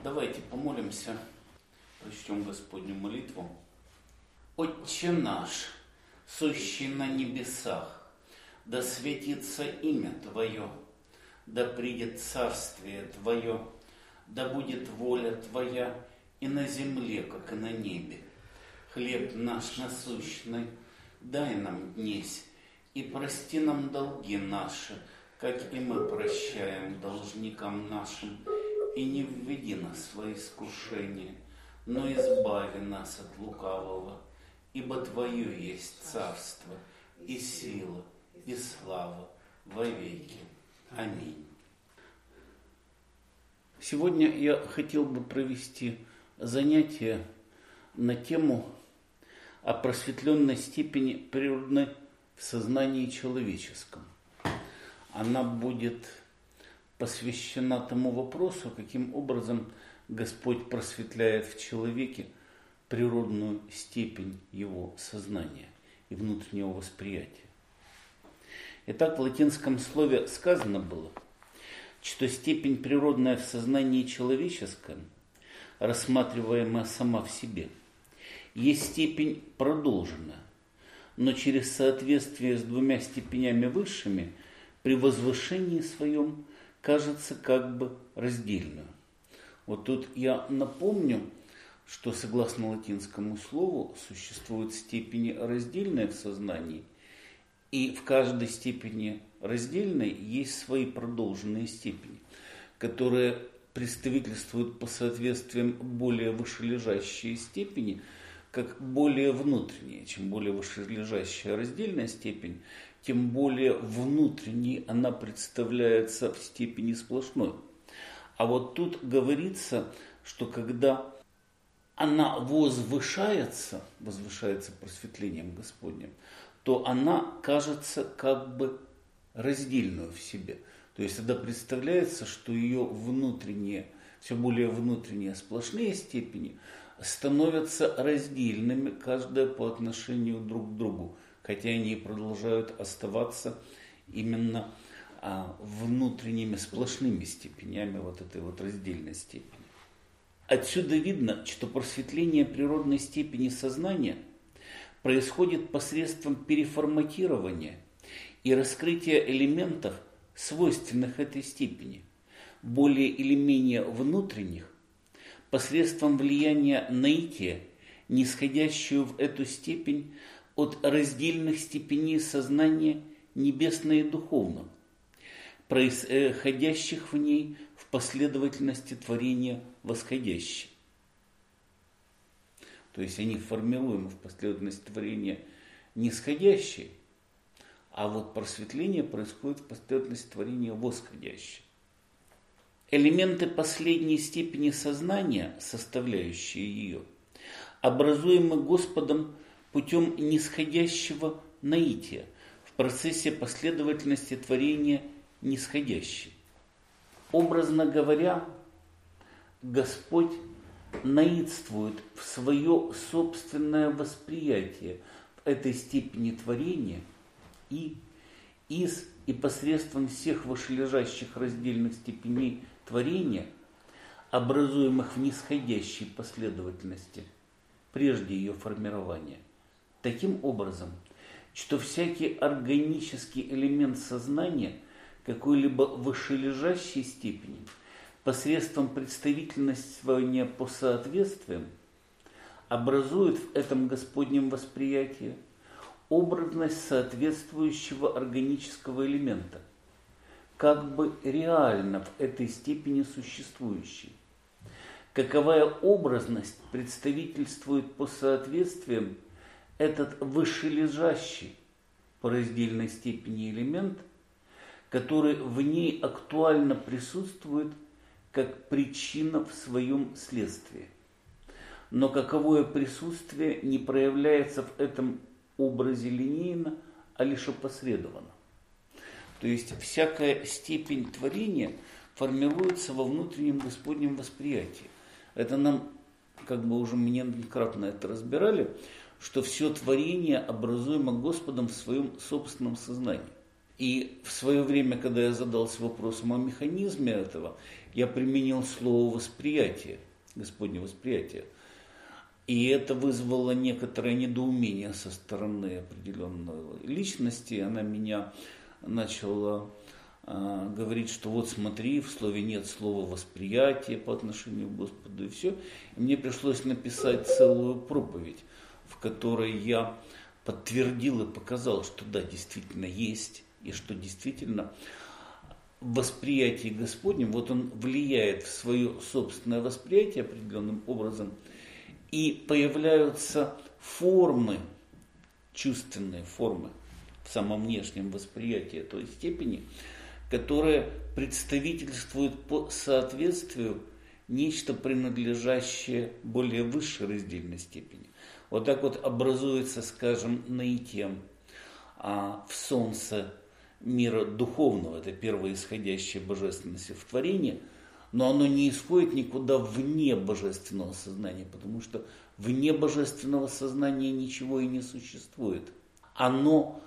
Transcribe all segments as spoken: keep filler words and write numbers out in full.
Давайте помолимся, прочтем Господню молитву. Отче наш, сущий на небесах, да светится имя Твое, да придет царствие Твое, да будет воля Твоя и на земле, как и на небе. Хлеб наш насущный дай нам днесь, и прости нам долги наши, как и мы прощаем должникам нашим, и не введи нас во искушение, но избави нас от лукавого, ибо Твое есть царство, и сила, и слава во веки. Аминь. Сегодня я хотел бы провести занятие на тему о просветленной степени природной в сознании человеческом. Она будет посвящена тому вопросу, каким образом Господь просветляет в человеке природную степень его сознания и внутреннего восприятия. Итак, в латинском слове сказано было, что степень природная в сознании человеческом, рассматриваемая сама в себе, есть степень продолженная, но через соответствие с двумя степенями высшими при возвышении своем кажется как бы раздельную. Вот тут я напомню, что согласно латинскому слову существуют степени раздельные в сознании, и в каждой степени раздельной есть свои продолженные степени, которые представительствуют по соответствиям более вышележащие степени, как более внутренние. Чем более вышележащая раздельная степень, тем более внутренней она представляется в степени сплошной. А вот тут говорится, что когда она возвышается, возвышается просветлением Господним, то она кажется как бы раздельную в себе. То есть тогда представляется, что ее внутренние, все более внутренние сплошные степени становятся раздельными, каждая по отношению друг к другу, хотя они продолжают оставаться именно а, внутренними сплошными степенями вот этой вот раздельной степени. Отсюда видно, что просветление природной степени сознания происходит посредством переформатирования и раскрытия элементов, свойственных этой степени, более или менее внутренних, посредством влияния наития, нисходящую в эту степень от раздельных степеней сознания небесного и духовного, происходящих в ней в последовательности творения восходящей. То есть они формируемы в последовательности творения нисходящей, а вот просветление происходит в последовательности творения восходящей. Элементы последней степени сознания, составляющие ее, образуемы Господом путем нисходящего наития в процессе последовательности творения нисходящей. Образно говоря, Господь наитствует в свое собственное восприятие в этой степени творения и из и посредством всех вышележащих раздельных степеней творения, образуемых в нисходящей последовательности, прежде ее формирования, таким образом, что всякий органический элемент сознания какой-либо вышележащей степени посредством представительности по соответствиям образует в этом Господнем восприятии образность соответствующего органического элемента, как бы реально в этой степени существующей. Каковая образность представительствует по соответствиям этот вышележащий по раздельной степени элемент, который в ней актуально присутствует как причина в своем следствии. Но каковое присутствие не проявляется в этом образе линейно, а лишь опосредованно. То есть всякая степень творения формируется во внутреннем Господнем восприятии. Это нам, как бы уже мы неоднократно это разбирали, что все творение образуемо Господом в своем собственном сознании. И в свое время, когда я задался вопросом о механизме этого, я применил слово «восприятие», Господне восприятие. И это вызвало некоторое недоумение со стороны определенной личности. Она меня начала э, говорить, что вот смотри, в слове нет слова «восприятие» по отношению к Господу, и все. И мне пришлось написать целую проповедь, в которой я подтвердил и показал, что да, действительно есть, и что действительно восприятие Господнем, вот он влияет в свое собственное восприятие определенным образом, и появляются формы, чувственные формы в самом внешнем восприятии той степени, которые представительствуют по соответствию нечто принадлежащее более высшей раздельной степени. Вот так вот образуется, скажем, наитием а в солнце мира духовного, это первая исходящая божественность в творении, но оно не исходит никуда вне божественного сознания, потому что вне божественного сознания ничего и не существует. Оно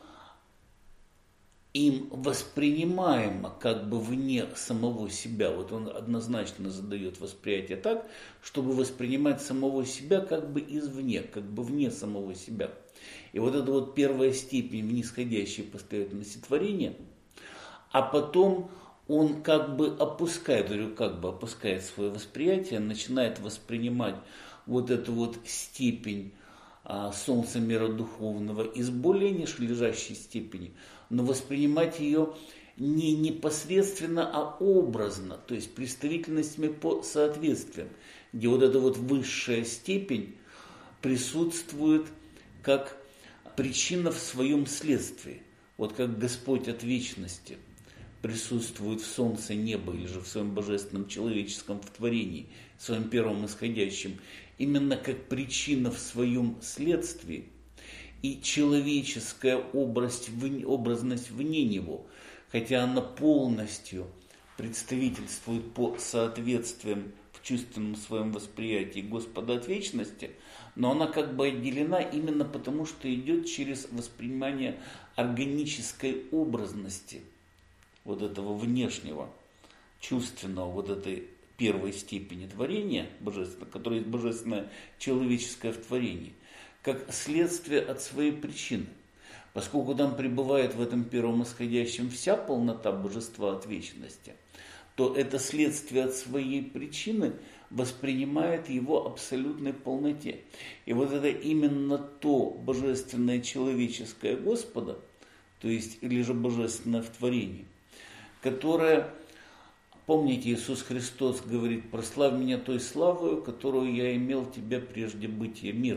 им воспринимаемо как бы вне самого себя. Вот он однозначно задает восприятие так, чтобы воспринимать самого себя как бы извне, как бы вне самого себя. И вот это вот первая степень в нисходящей последовательности творения, а потом он как бы опускает, говорю, как бы опускает свое восприятие, начинает воспринимать вот эту вот степень а, солнца мира духовного из более нижележащей степени, но воспринимать ее не непосредственно, а образно, то есть представительностями по соответствиям, где вот эта вот высшая степень присутствует как причина в своем следствии, вот как Господь от вечности присутствует в солнце неба или же в своем божественном человеческом в творении, в своем первом исходящем, именно как причина в своем следствии, и человеческая образность, образность вне него, хотя она полностью представительствует по соответствиям в чувственном своем восприятии Господа от вечности, но она как бы отделена именно потому, что идет через воспринимание органической образности вот этого внешнего, чувственного, вот этой первой степени творения божественного, которая есть божественное человеческое в творении, как следствие от своей причины. Поскольку там пребывает в этом первом исходящем вся полнота божества от вечности, то это следствие от своей причины воспринимает его абсолютной полноте. И вот это именно то божественное человеческое Господа, то есть или же божественное в творении, которое, помните, Иисус Христос говорит: «Прославь меня той славою, которую я имел тебя прежде бытия мира».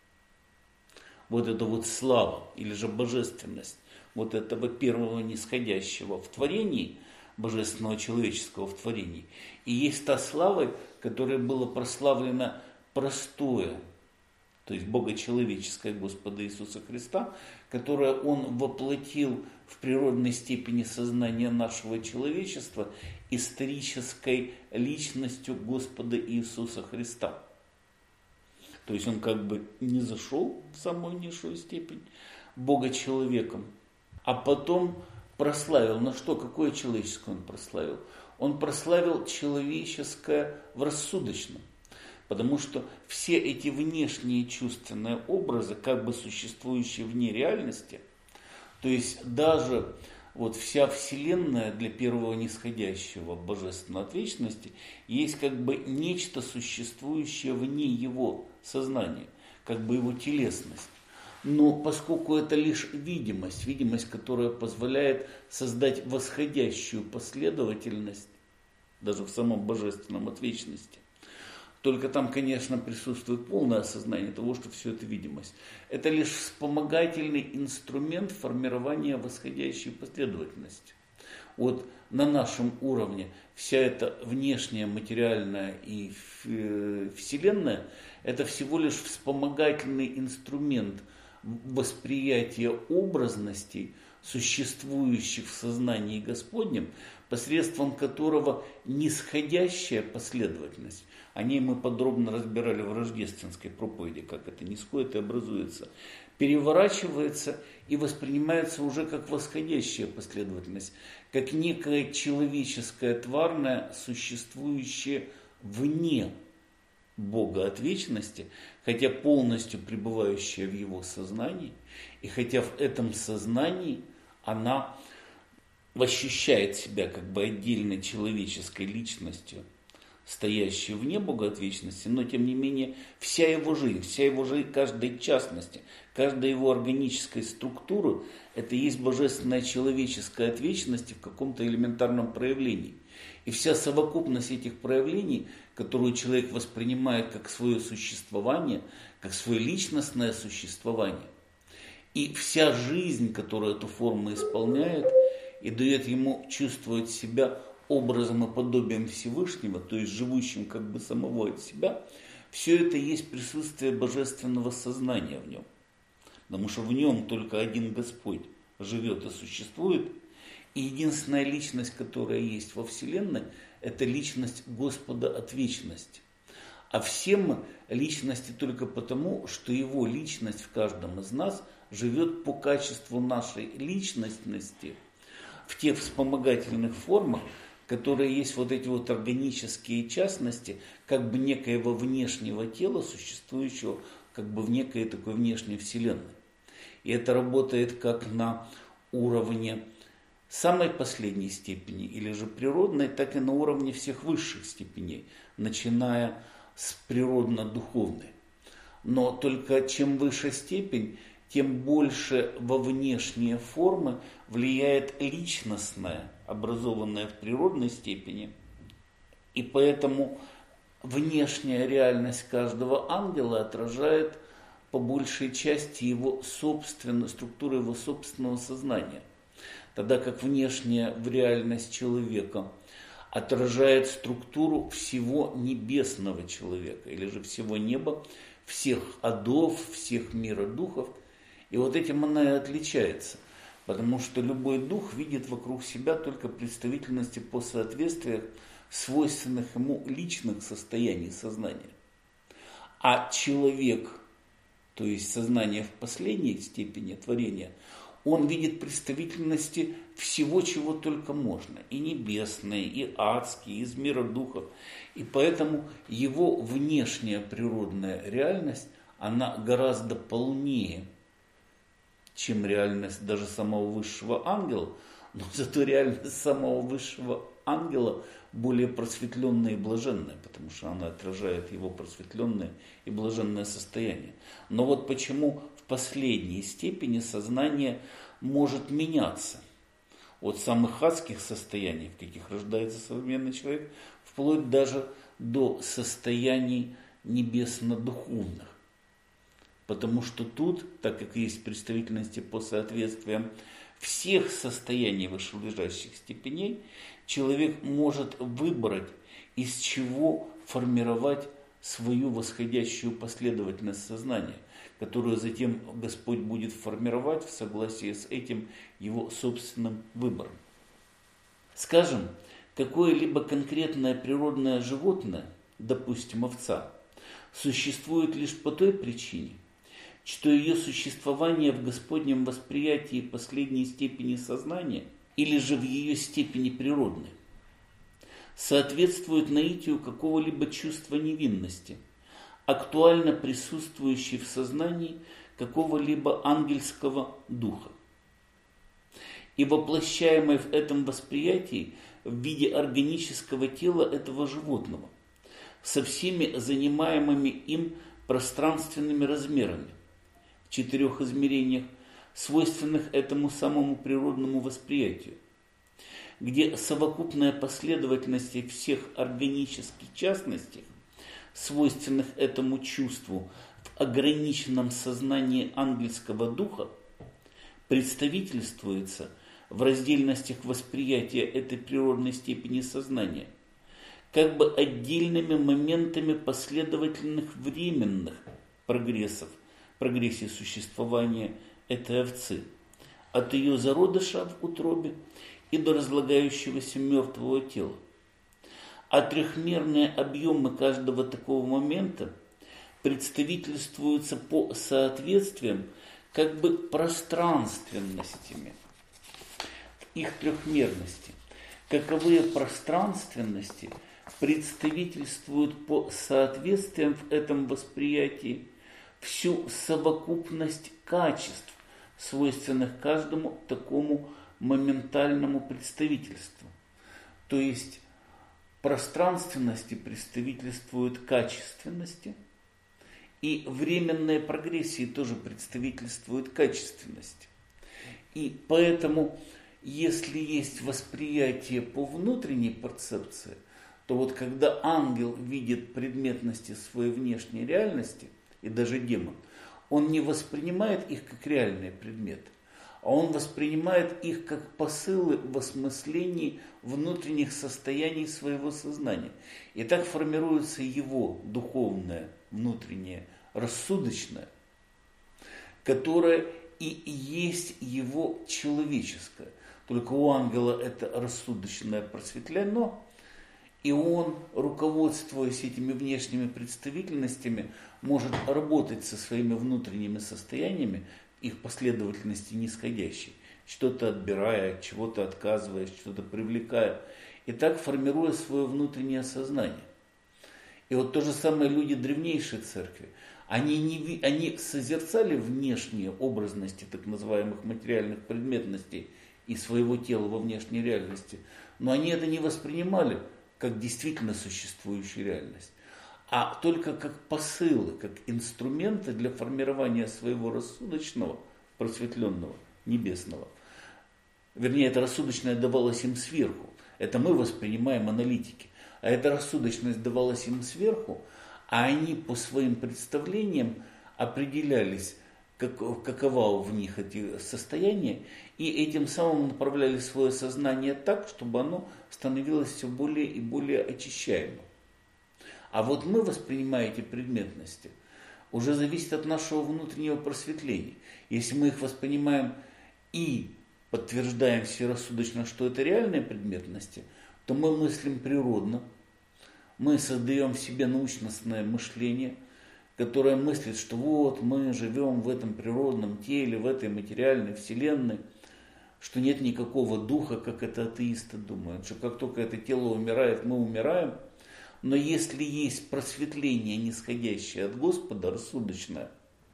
Вот это вот слава, или же божественность вот этого первого нисходящего в творении, божественного человеческого в творении. И есть та слава, которая была прославлена простое, то есть богочеловеческое Господа Иисуса Христа, которое Он воплотил в природной степени сознания нашего человечества исторической личностью Господа Иисуса Христа. То есть Он как бы не зашел в самую низшую степень Бога-человеком, а потом прославил. На что? Какое человеческое Он прославил? Он прославил человеческое в рассудочном. Потому что все эти внешние чувственные образы, как бы существующие вне реальности, то есть даже вот вся Вселенная для первого нисходящего божественного от вечности есть как бы нечто существующее вне его сознания, как бы его телесность. Но поскольку это лишь видимость, видимость, которая позволяет создать восходящую последовательность даже в самом божественном от вечности, только там, конечно, присутствует полное осознание того, что все это видимость. Это лишь вспомогательный инструмент формирования восходящей последовательности. Вот на нашем уровне вся эта внешняя материальная и вселенная – это всего лишь вспомогательный инструмент восприятия образностей, существующих в сознании Господнем, посредством которого нисходящая последовательность, о ней мы подробно разбирали в рождественской проповеди, как это нисходит и образуется, переворачивается и воспринимается уже как восходящая последовательность, как некая человеческая тварная, существующая вне Бога от вечности, хотя полностью пребывающая в его сознании, и хотя в этом сознании она ощущает себя как бы отдельной человеческой личностью, стоящей вне Бога от вечности, но тем не менее вся его жизнь, вся его жизнь каждой частности, каждая его органическая структура – это есть божественная человеческая от вечности в каком-то элементарном проявлении. И вся совокупность этих проявлений, которую человек воспринимает как свое существование, как свое личностное существование, и вся жизнь, которая эту форму исполняет и дает ему чувствовать себя образом и подобием Всевышнего, то есть живущим как бы самого от себя, все это есть присутствие божественного сознания в нем. Потому что в нем только один Господь живет и существует, и единственная личность, которая есть во Вселенной, это личность Господа от вечности. А все мы личности только потому, что его личность в каждом из нас живет по качеству нашей личностности в тех вспомогательных формах, которые есть вот эти вот органические частности, как бы некоего внешнего тела, существующего как бы в некой такой внешней вселенной. И это работает как на уровне самой последней степени, или же природной, так и на уровне всех высших степеней, начиная с природно-духовной. Но только чем выше степень, тем больше во внешние формы влияет личностное, образованное в природной степени. И поэтому внешняя реальность каждого ангела отражает по большей части его собственную структуру, его собственного сознания. Тогда как внешняя в реальность человека отражает структуру всего небесного человека, или же всего неба, всех адов, всех мира духов. И вот этим она и отличается, потому что любой дух видит вокруг себя только представительности по соответствиях свойственных ему личных состояний сознания. А человек, то есть сознание в последней степени творения, он видит представительности всего, чего только можно, и небесные, и адские, из мира духов. И поэтому его внешняя природная реальность, она гораздо полнее, чем реальность даже самого высшего ангела, но зато реальность самого высшего ангела более просветленная и блаженная, потому что она отражает его просветленное и блаженное состояние. Но вот почему в последней степени сознание может меняться от самых адских состояний, в каких рождается современный человек, вплоть даже до состояний небесно-духовных. Потому что тут, так как есть представительности по соответствиям всех состояний вышележащих степеней, человек может выбрать, из чего формировать свою восходящую последовательность сознания, которую затем Господь будет формировать в согласии с этим его собственным выбором. Скажем, какое-либо конкретное природное животное, допустим, овца, существует лишь по той причине, что ее существование в Господнем восприятии последней степени сознания или же в ее степени природной соответствует наитию какого-либо чувства невинности, актуально присутствующей в сознании какого-либо ангельского духа и воплощаемой в этом восприятии в виде органического тела этого животного со всеми занимаемыми им пространственными размерами в четырех измерениях, свойственных этому самому природному восприятию, где совокупная последовательность всех органических частностей, свойственных этому чувству в ограниченном сознании ангельского духа, представительствуется в раздельностях восприятия этой природной степени сознания, как бы отдельными моментами последовательных временных прогрессов, прогрессии существования этой овцы, от ее зародыша в утробе и до разлагающегося мертвого тела. А трехмерные объемы каждого такого момента представительствуются по соответствиям как бы пространственностями, их трехмерности. Каковые пространственности представительствуют по соответствиям в этом восприятии всю совокупность качеств, свойственных каждому такому моментальному представительству. То есть пространственности представительствуют качественности, и временные прогрессии тоже представительствуют качественности. И поэтому, если есть восприятие по внутренней перцепции, то вот когда ангел видит предметности своей внешней реальности, и даже демон, он не воспринимает их как реальные предметы, а он воспринимает их как посылы в осмыслении внутренних состояний своего сознания. И так формируется его духовное, внутреннее, рассудочное, которое и есть его человеческое. Только у ангела это рассудочное просветлено, и он, руководствуясь этими внешними представительностями, может работать со своими внутренними состояниями, их последовательности нисходящей, что-то отбирая, от чего-то отказываясь, что-то привлекая, и так формируя свое внутреннее сознание. И вот то же самое люди древнейшей церкви. Они, не, они созерцали внешние образности так называемых материальных предметностей и своего тела во внешней реальности, но они это не воспринимали как действительно существующую реальность, а только как посылы, как инструменты для формирования своего рассудочного, просветленного, небесного. Вернее, это рассудочное давалось им сверху. Это мы воспринимаем аналитики. А эта рассудочность давалась им сверху, а они по своим представлениям определялись, как, какова в них эти состояния, и этим самым направляли свое сознание так, чтобы оно становилось все более и более очищаемым. А вот мы, воспринимая эти предметности, уже зависит от нашего внутреннего просветления. Если мы их воспринимаем и подтверждаем все рассудочно, что это реальные предметности, то мы мыслим природно, мы создаем в себе научностное мышление, которое мыслит, что вот мы живем в этом природном теле, в этой материальной вселенной, что нет никакого духа, как это атеисты думают, что как только это тело умирает, мы умираем. Но если есть просветление, нисходящее от Господа, рассудочное,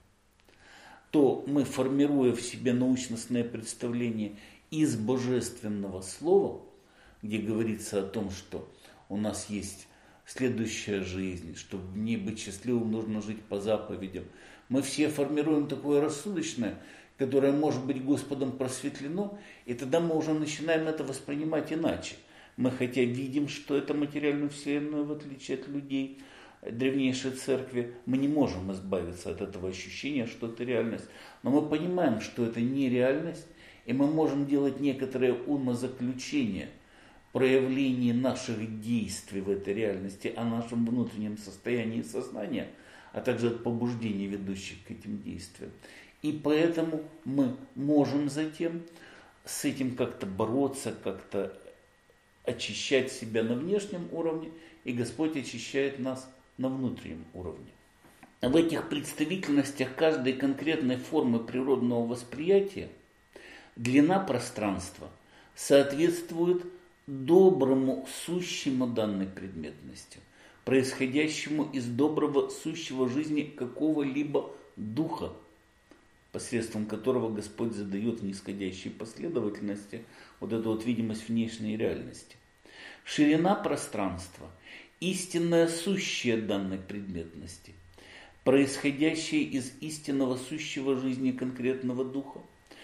то мы, формируя в себе научностное представление из божественного слова, где говорится о том, что у нас есть следующая жизнь, чтобы в ней быть счастливым, нужно жить по заповедям. Мы все формируем такое рассудочное, которое может быть Господом просветлено, и тогда мы уже начинаем это воспринимать иначе. Мы хотя видим, что это материальную вселенную, в отличие от людей древнейшей церкви, мы не можем избавиться от этого ощущения, что это реальность. Но мы понимаем, что это не реальность, и мы можем делать некоторые умозаключения, проявление наших действий в этой реальности, о нашем внутреннем состоянии сознания, а также от побуждений, ведущих к этим действиям. И поэтому мы можем затем с этим как-то бороться, как-то очищать себя на внешнем уровне, и Господь очищает нас на внутреннем уровне. В этих представительностях каждой конкретной формы природного восприятия длина пространства соответствует доброму сущему данной предметности, происходящему из доброго сущего жизни какого-либо духа, посредством которого Господь задает в нисходящей последовательности вот эту вот видимость внешней реальности. Ширина пространства – истинная сущая данной предметности, происходящая из истинного сущего жизни конкретного духа,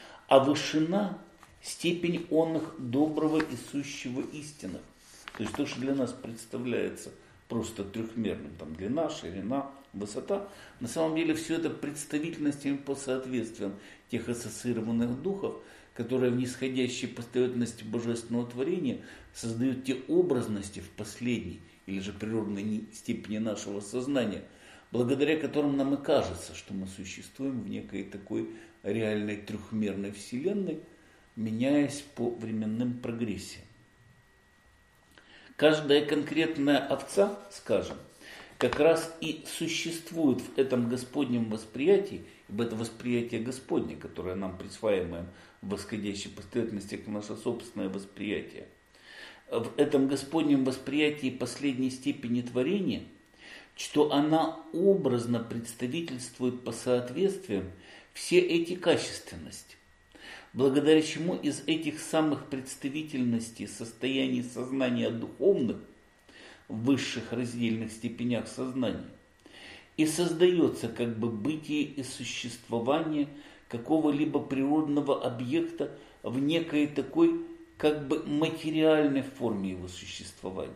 а вышина – степень оных доброго и сущего истинных. То есть то, что для нас представляется просто трехмерным, там длина, ширина, высота, на самом деле все это представительностями по соответствиям тех ассоциированных духов, которые в нисходящей последовательности божественного творения создают те образности в последней или же природной степени нашего сознания, благодаря которым нам и кажется, что мы существуем в некой такой реальной трехмерной вселенной, меняясь по временным прогрессиям. Каждая конкретная овца, скажем, как раз и существует в этом Господнем восприятии, ибо это восприятие Господне, которое нам присваиваем в восходящей последовательности, как наше собственное восприятие. В этом Господнем восприятии последней степени творения, что она образно представительствует по соответствиям все эти качественности, благодаря чему из этих самых представительностей состояний сознания духовных в высших раздельных степенях сознания и создается как бы бытие и существование какого-либо природного объекта в некой такой как бы материальной форме его существования.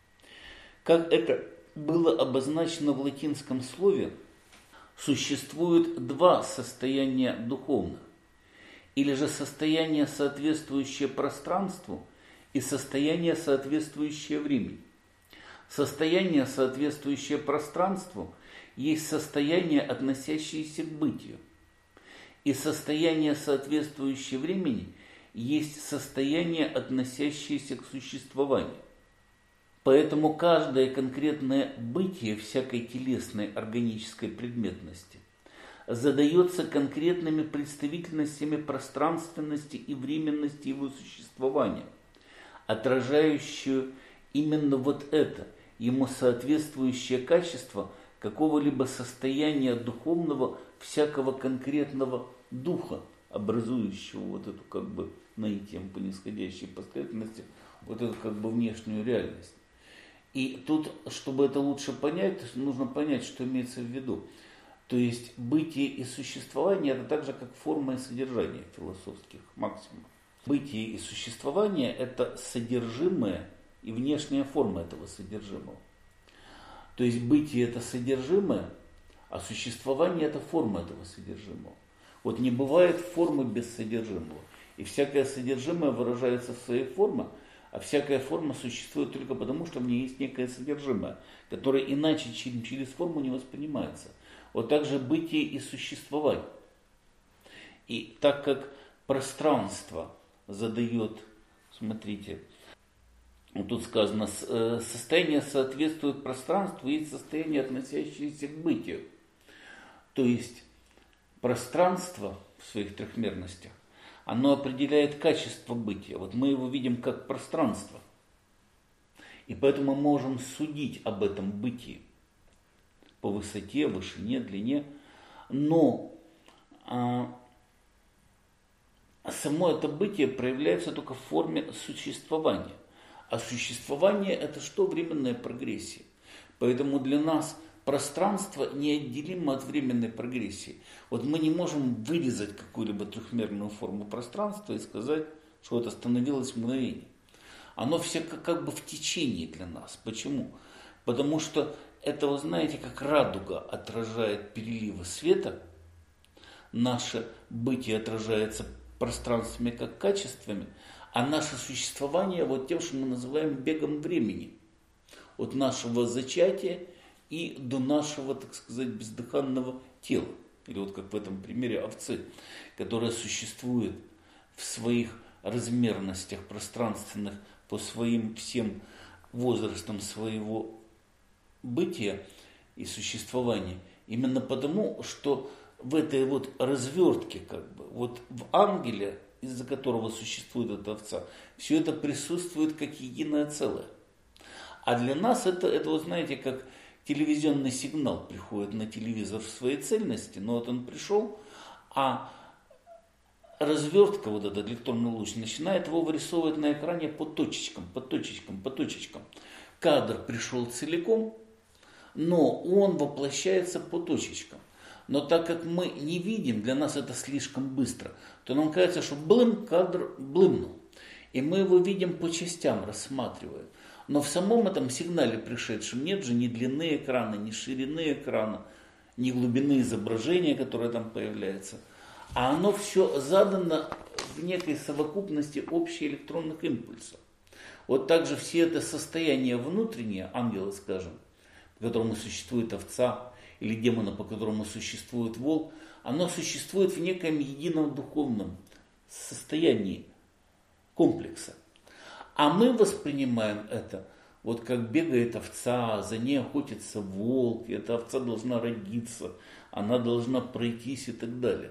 Как это было обозначено в латинском слове, существует два состояния духовных, или же состояние, соответствующее пространству, и состояние, соответствующее времени. Состояние, соответствующее пространству, есть состояние, относящееся к бытию. И состояние, соответствующее времени, есть состояние, относящееся к существованию. Поэтому каждое конкретное бытие всякой телесной органической предметности задается конкретными представительностями пространственности и временности его существования, отражающую именно вот это, ему соответствующее качество какого-либо состояния духовного всякого конкретного духа, образующего вот эту как бы наитием по нисходящей последовательности, вот эту как бы внешнюю реальность. И тут, чтобы это лучше понять, нужно понять, что имеется в виду. То есть бытие и существование – это так же, как форма и содержание философских максимумов. Бытие и существование – это содержимое и внешняя форма этого содержимого. То есть бытие – это содержимое, а существование – это форма этого содержимого. Вот не бывает формы без содержимого. И всякое содержимое выражается в своей форме, а всякая форма существует только потому, что в ней есть некое содержимое, которое иначе, чем через форму, не воспринимается. Вот так же бытие и существование. И так как пространство задает, смотрите, вот тут сказано, состояние соответствует пространству, есть состояние, относящееся к бытию. То есть пространство в своих трехмерностях, оно определяет качество бытия. Вот мы его видим как пространство. И поэтому мы можем судить об этом бытии по высоте, вышине, длине. Но а, само это бытие проявляется только в форме существования. А существование – это что? Временная прогрессия. Поэтому для нас пространство неотделимо от временной прогрессии. Вот мы не можем вырезать какую-либо трехмерную форму пространства и сказать, что это становилось мгновение. Оно все как, как бы в течении для нас. Почему? Потому что это, вы знаете, как радуга отражает переливы света, наше бытие отражается пространствами как качествами, а наше существование вот тем, что мы называем бегом времени. От нашего зачатия и до нашего, так сказать, бездыханного тела. Или вот как в этом примере овцы, которая существует в своих размерностях пространственных по своим всем возрастам своего бытия и существования. Именно потому, что в этой вот развертке, как бы, вот в ангеле, из-за которого существует эта овца, все это присутствует как единое целое. А для нас это, это вы знаете, как телевизионный сигнал приходит на телевизор в своей цельности, но вот он пришел, а развертка, вот этот электронный луч, начинает его вырисовывать на экране по точечкам, по точечкам, по точечкам. Кадр пришел целиком, но он воплощается по точечкам. Но так как мы не видим, для нас это слишком быстро, то нам кажется, что блым, кадр блымнул. И мы его видим по частям, рассматриваем. Но в самом этом сигнале пришедшем нет же ни длины экрана, ни ширины экрана, ни глубины изображения, которое там появляется. А оно все задано в некой совокупности общеэлектронных импульсов. Вот так же все это состояние внутреннее, ангела, скажем, по которому существует овца, или демона, по которому существует волк, оно существует в неком едином духовном состоянии комплекса. А мы воспринимаем это Вот как бегает овца, за ней охотится волк, и эта овца должна родиться, она должна пройтись и так далее.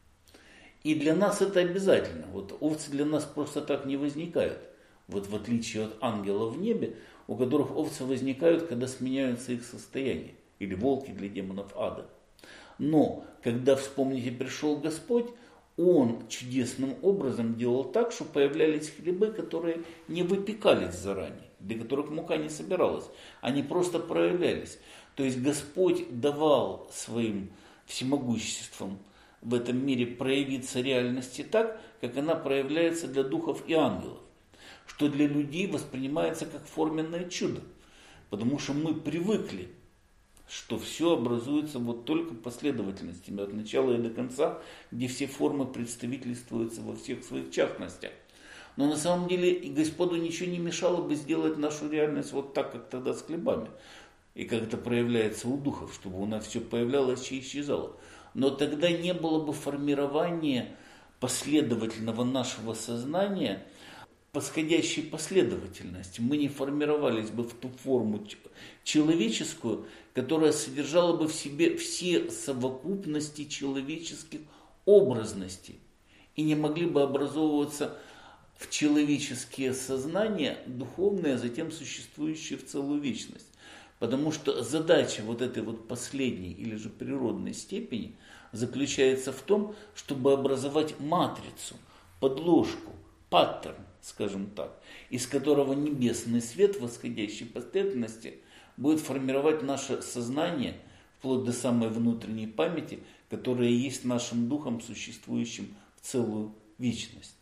И для нас это обязательно. Вот овцы для нас просто так не возникают. Вот в отличие от ангелов в небе, у которых овцы возникают, когда сменяются их состояния. Или волки для демонов ада. Но, когда, вспомните, пришел Господь, Он чудесным образом делал так, что появлялись хлебы, которые не выпекались заранее, для которых мука не собиралась. Они просто проявлялись. То есть Господь давал своим всемогуществом в этом мире проявиться реальности так, как она проявляется для духов и ангелов. Что для людей воспринимается как форменное чудо. Потому что мы привыкли, что все образуется вот только последовательностями от начала и до конца, где все формы представительствуются во всех своих частностях. Но на самом деле и Господу ничего не мешало бы сделать нашу реальность вот так, как тогда с хлебами. И как это проявляется у духов, чтобы у нас все появлялось и исчезало. Но тогда не было бы формирования последовательного нашего сознания, подходящей последовательности. Мы не формировались бы в ту форму человеческую, которая содержала бы в себе все совокупности человеческих образностей. И не могли бы образовываться в человеческие сознания духовные, а затем существующие в целую вечность. Потому что задача вот этой вот последней или же природной степени заключается в том, чтобы образовать матрицу, подложку, паттерн, скажем так, из которого небесный свет восходящей последовательности будет формировать наше сознание вплоть до самой внутренней памяти, которая есть нашим духом, существующим в целую вечность.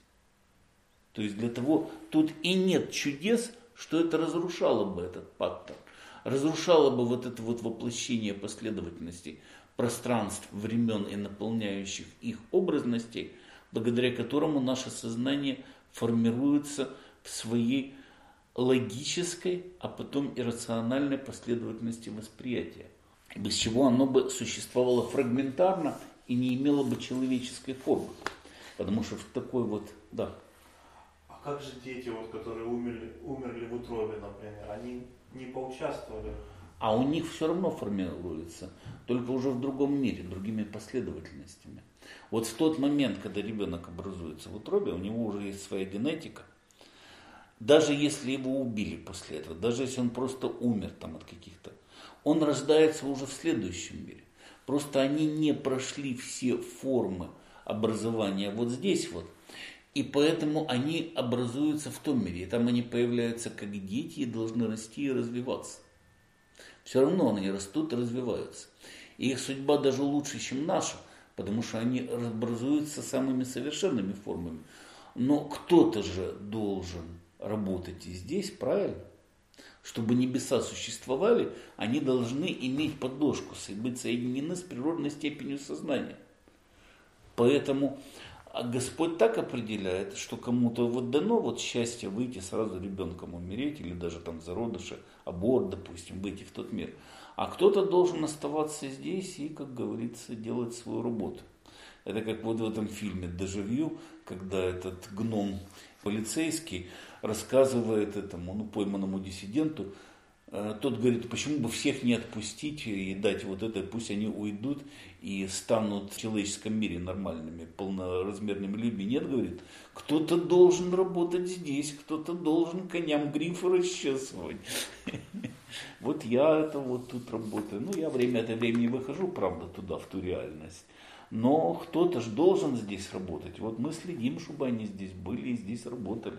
То есть для того тут и нет чудес, что это разрушало бы этот паттерн, разрушало бы вот это вот воплощение последовательностей пространств, времен и наполняющих их образностей, благодаря которому наше сознание формируется в своей логической, а потом и рациональной последовательности восприятия, без чего оно бы существовало фрагментарно и не имело бы человеческой формы. Потому что в такой вот, да. А как же дети, вот, которые умерли, умерли в утробе, например, они не поучаствовали? А у них все равно формируется, только уже в другом мире, другими последовательностями. Вот в тот момент, когда ребенок образуется в утробе, у него уже есть своя генетика. Даже если его убили после этого, даже если он просто умер там от каких-то, он рождается уже в следующем мире. Просто они не прошли все формы образования вот здесь вот. И поэтому они образуются в том мире. И там они появляются как дети и должны расти и развиваться. Все равно они растут и развиваются. И их судьба даже лучше, чем наша, потому что они образуются самыми совершенными формами. Но кто-то же должен работать и здесь, правильно? Чтобы небеса существовали, они должны иметь подложку, быть соединены с природной степенью сознания. Поэтому Господь так определяет, что кому-то вот дано вот счастье выйти сразу ребенком умереть, или даже там зародыша, аборт, допустим, выйти в тот мир. А кто-то должен оставаться здесь и, как говорится, делать свою работу. Это как вот в этом фильме «Дежавю», когда этот гном полицейский рассказывает этому ну, пойманному диссиденту, э, тот говорит, почему бы всех не отпустить и дать вот это, пусть они уйдут и станут в человеческом мире нормальными, полноразмерными людьми. Нет, говорит, кто-то должен работать здесь, кто-то должен коням грифы расчесывать. Вот я это вот тут работаю. Ну, я время от времени выхожу, правда, туда, в ту реальность. Но кто-то же должен здесь работать. Вот мы следим, чтобы они здесь были и здесь работали.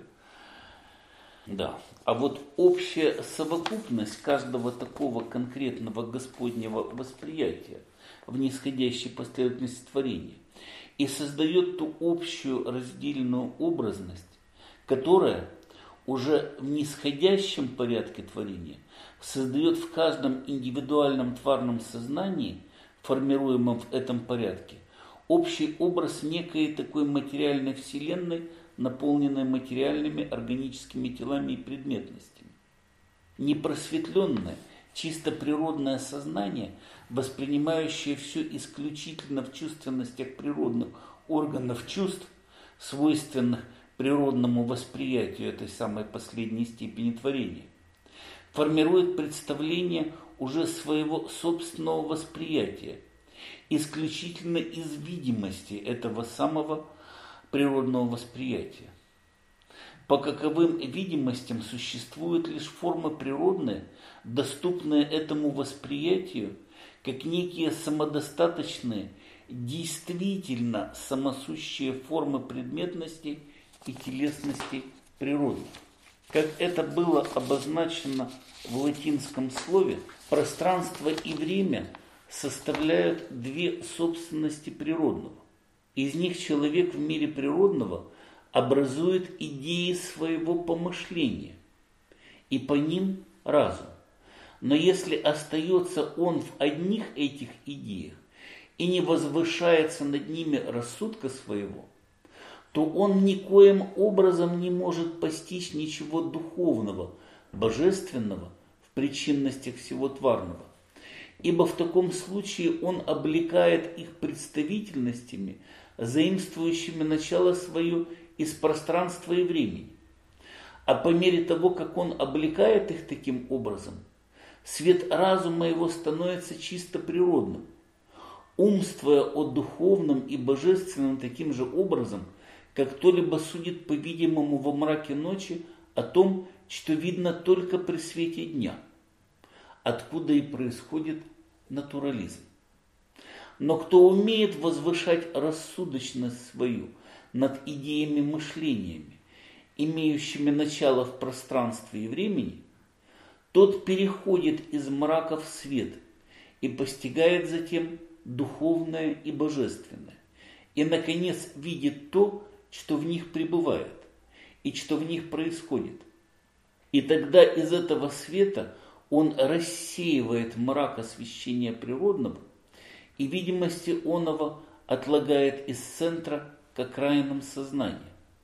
Да. А вот общая совокупность каждого такого конкретного Господнего восприятия в нисходящей последовательности творения и создает ту общую раздельную образность, которая уже в нисходящем порядке творения создает в каждом индивидуальном тварном сознании, формируемом в этом порядке, общий образ некой такой материальной вселенной, наполненной материальными органическими телами и предметностями. Непросветленное, чисто природное сознание, воспринимающее все исключительно в чувственностях природных органов чувств, свойственных природному восприятию этой самой последней степени творения, формирует представление уже своего собственного восприятия, исключительно из видимости этого самого природного восприятия. По каковым видимостям существуют лишь формы природные, доступные этому восприятию, как некие самодостаточные, действительно самосущие формы предметности и телесности природы. Как это было обозначено в латинском слове, пространство и время составляют две собственности природного. Из них человек в мире природного образует идеи своего помышления, и по ним разум. Но если остается он в одних этих идеях и не возвышается над ними рассудка своего, то он никоим образом не может постичь ничего духовного, божественного в причинностях всего тварного. Ибо в таком случае он облекает их представительностями, заимствующими начало свое из пространства и времени. А по мере того, как он облекает их таким образом, свет разума его становится чисто природным. Умствуя о духовном и божественном таким же образом, как кто-либо судит, по-видимому, во мраке ночи о том, что видно только при свете дня, откуда и происходит натурализм. Но кто умеет возвышать рассудочность свою над идеями мышлениями, имеющими начало в пространстве и времени, тот переходит из мрака в свет и постигает затем духовное и божественное, и, наконец, видит то, что в них пребывает и что в них происходит. И тогда из этого света он рассеивает мрак освещения природного и видимости оного отлагает из центра к окраинам сознания.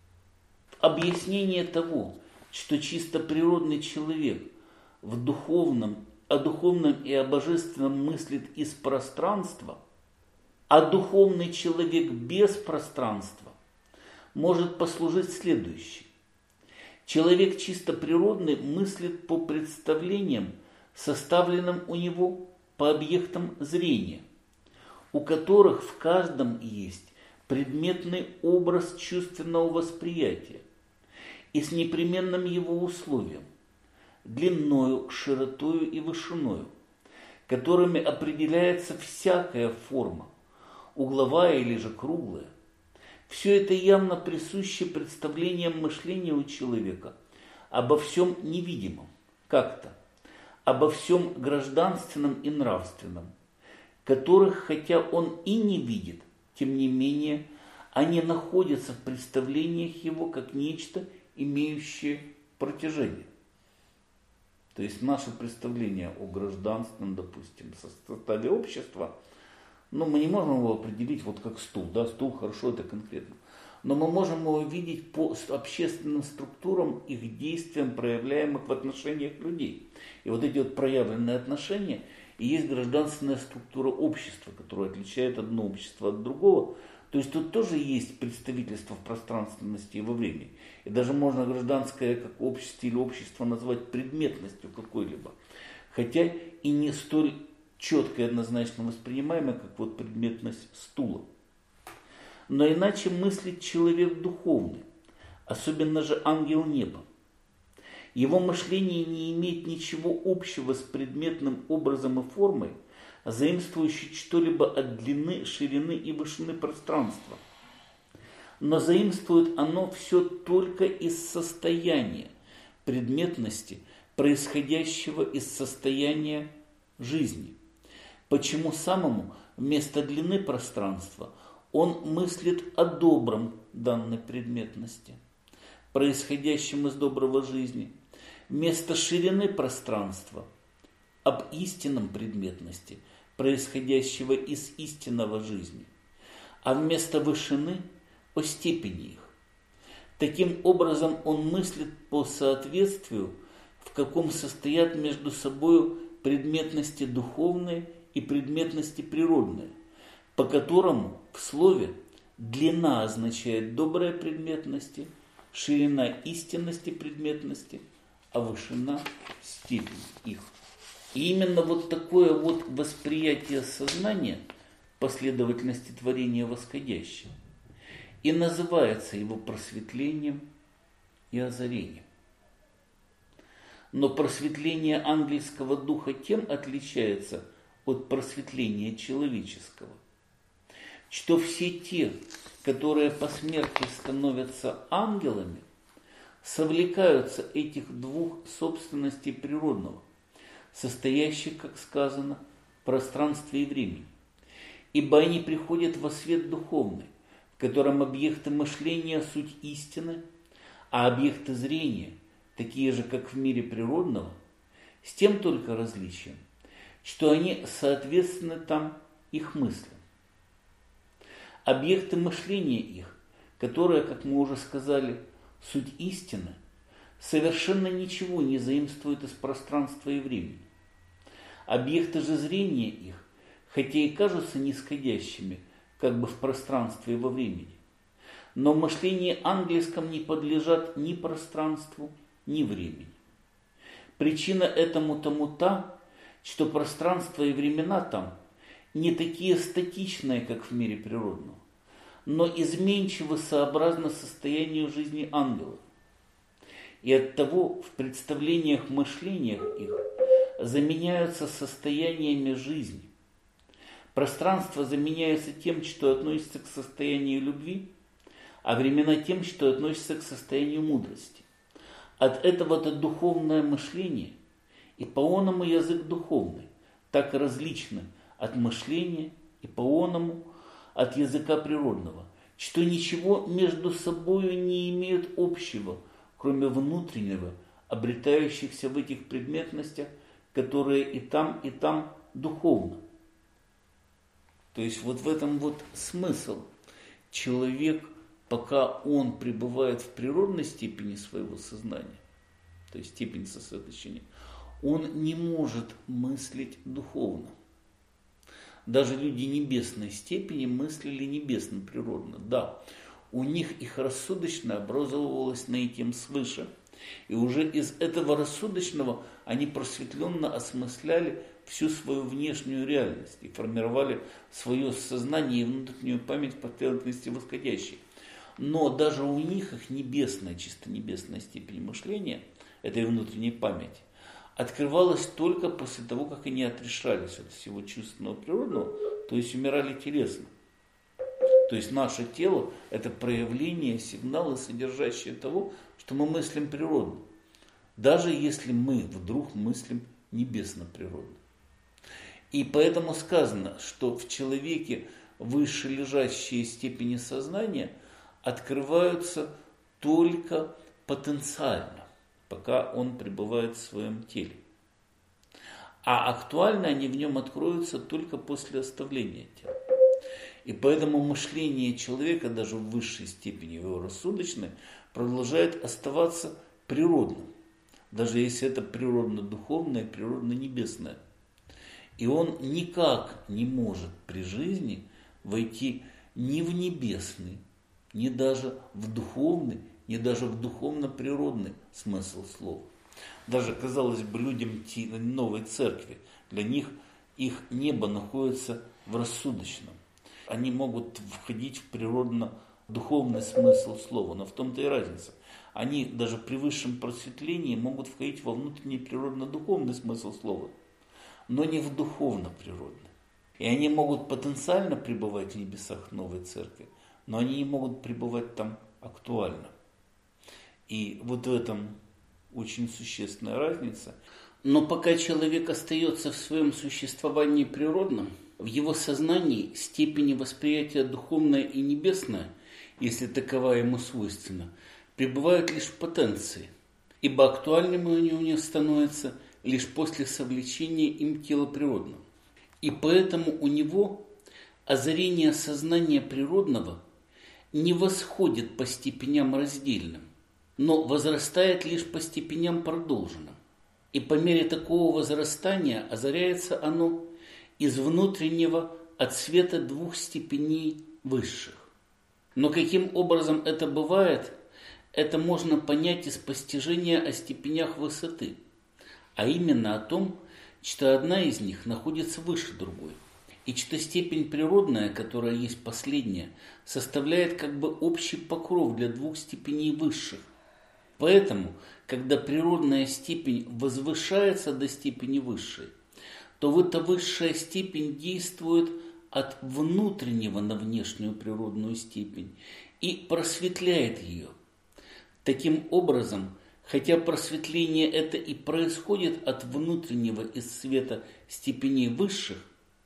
Объяснение того, что чисто природный человек в духовном, о духовном и о божественном мыслит из пространства, а духовный человек без пространства, может послужить следующим. Человек чисто природный мыслит по представлениям, составленным у него по объектам зрения, у которых в каждом есть предметный образ чувственного восприятия и с непременным его условием, длиною, широтою и вышиною, которыми определяется всякая форма, угловая или же круглая. Все это явно присуще представлениям мышления у человека обо всем невидимом, как-то, обо всем гражданственном и нравственном, которых, хотя он и не видит, тем не менее, они находятся в представлениях его как нечто, имеющее протяжение. То есть наше представление о гражданственном, допустим, составе общества, ну, мы не можем его определить вот как стул, да, стул хорошо, это конкретно. Но мы можем его видеть по общественным структурам, их действиям, проявляемых в отношениях людей. И вот эти вот проявленные отношения и есть гражданственная структура общества, которая отличает одно общество от другого. То есть тут тоже есть представительство в пространственности и во времени. И даже можно гражданское как общество или общество назвать предметностью какой-либо. Хотя и не столь четко и однозначно воспринимаемое, как вот предметность стула. Но иначе мыслит человек духовный, особенно же ангел неба. Его мышление не имеет ничего общего с предметным образом и формой, заимствующий что-либо от длины, ширины и вышины пространства. Но заимствует оно все только из состояния предметности, происходящего из состояния жизни. Почему самому вместо длины пространства он мыслит о добром данной предметности, происходящем из доброго жизни, вместо ширины пространства об истинном предметности, происходящего из истинного жизни, а вместо вышины о степени их. Таким образом он мыслит по соответствию, в каком состоят между собой предметности духовные и предметности природные, по которому в слове длина означает добрые предметности, ширина истинности предметности, а вышина степень их. И именно вот такое вот восприятие сознания последовательности творения восходящего и называется его просветлением и озарением. Но просветление ангельского духа тем отличается от просветления человеческого, что все те, которые по смерти становятся ангелами, совлекаются этих двух собственностей природного, состоящих, как сказано, в пространстве и времени, ибо они приходят во свет духовный, в котором объекты мышления – суть истины, а объекты зрения, такие же, как в мире природного, с тем только различием, что они соответствны там их мыслям. Объекты мышления их, которые, как мы уже сказали, суть истины, совершенно ничего не заимствуют из пространства и времени. Объекты же зрения их, хотя и кажутся нисходящими, как бы в пространстве и во времени, но в мышлении ангельском не подлежат ни пространству, ни времени. Причина этому тому та, что пространство и времена там не такие статичные, как в мире природном, но изменчивы сообразно состоянию жизни ангелов. И оттого в представлениях, мышлениях их заменяются состояниями жизни. Пространство заменяется тем, что относится к состоянию любви, а времена тем, что относится к состоянию мудрости. От этого-то духовное мышление и по-оному язык духовный так различны от мышления и по-оному от языка природного, что ничего между собою не имеют общего, кроме внутреннего, обретающихся в этих предметностях, которые и там, и там духовно. То есть вот в этом вот смысл. Человек, пока он пребывает в природной степени своего сознания, то есть степень сосредоточения, он не может мыслить духовно. Даже люди небесной степени мыслили небесно природно. Да, у них их рассудочное образовывалось наитием свыше, и уже из этого рассудочного они просветленно осмысляли всю свою внешнюю реальность и формировали свое сознание и внутреннюю память в последовательности восходящей. Но даже у них их небесная, чисто небесная степень мышления, этой внутренней памяти, открывалась только после того, как они отрешались от всего чувственного природного, то есть умирали телесно. То есть наше тело – это проявление, сигналы, содержащие того, что мы мыслим природно. Даже если мы вдруг мыслим небесно-природно. И поэтому сказано, что в человеке выше лежащие степени сознания открываются только потенциально, пока он пребывает в своем теле. А актуально они в нем откроются только после оставления тела. И поэтому мышление человека, даже в высшей степени его рассудочное, продолжает оставаться природным. Даже если это природно-духовное, природно-небесное. И он никак не может при жизни войти ни в небесный, ни даже в духовный, ни даже в духовно-природный смысл слова. Даже, казалось бы, людям новой церкви, для них их небо находится в рассудочном. Они могут входить в природно-духовный смысл слова, но в том-то и разница. Они даже при высшем просветлении могут входить во внутренний природно-духовный смысл слова, но не в духовно-природный. И они могут потенциально пребывать в небесах новой церкви, но они не могут пребывать там актуально. И вот в этом очень существенная разница. Но пока человек остается в своем существовании природном, в его сознании степени восприятия духовное и небесное, если таково ему свойственно, пребывают лишь в потенции, ибо актуальными они у него становятся лишь после совлечения им тела природного. И поэтому у него озарение сознания природного не восходит по степеням раздельным, но возрастает лишь по степеням продолженным. И по мере такого возрастания озаряется оно из внутреннего отсвета двух степеней высших. Но каким образом это бывает, это можно понять из постижения о степенях высоты, а именно о том, что одна из них находится выше другой, и что степень природная, которая есть последняя, составляет как бы общий покров для двух степеней высших. Поэтому, когда природная степень возвышается до степени высшей, то в эта высшая степень действует от внутреннего на внешнюю природную степень и просветляет ее. Таким образом, хотя просветление это и происходит от внутреннего из света степеней высших,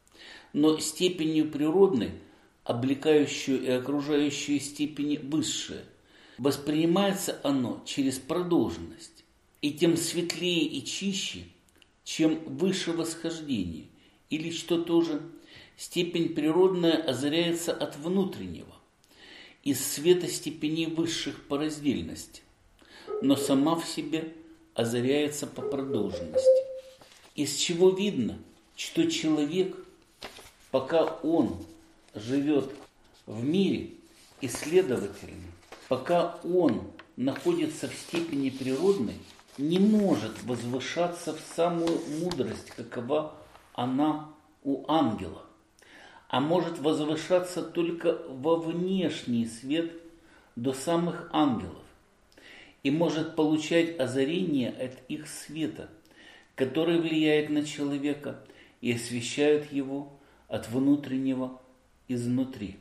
но степенью природной, облекающую и окружающую степени высшие, воспринимается оно через продолженность, и тем светлее и чище, чем выше восхождение, или, что тоже, степень природная озаряется от внутреннего, из света степеней высших по раздельности, но сама в себе озаряется по продолженности. Из чего видно, что человек, пока он живет в мире, и, следовательно, пока он находится в степени природной, не может возвышаться в самую мудрость, какова она у ангела, а может возвышаться только во внешний свет до самых ангелов, и может получать озарение от их света, который влияет на человека и освещает его от внутреннего изнутри.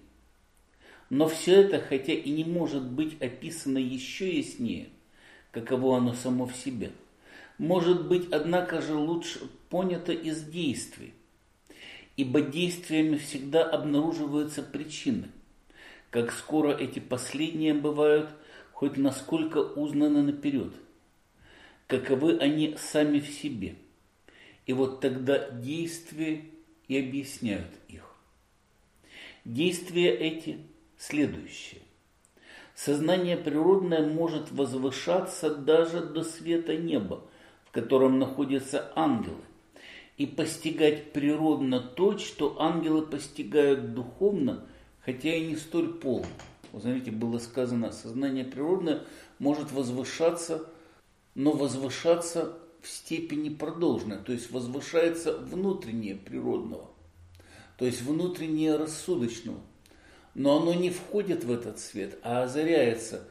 Но все это, хотя и не может быть описано еще яснее, каково оно само в себе, может быть, однако же, лучше понято из действий, ибо действиями всегда обнаруживаются причины, как скоро эти последние бывают хоть насколько узнаны наперед, каковы они сами в себе, и вот тогда действия и объясняют их. Действия эти следующие. Сознание природное может возвышаться даже до света неба, в котором находятся ангелы, и постигать природно то, что ангелы постигают духовно, хотя и не столь полно. Вы знаете, было сказано, сознание природное может возвышаться, но возвышаться в степени продолженной, то есть возвышается внутреннее природного, то есть внутреннее рассудочного. Но оно не входит в этот свет, а озаряется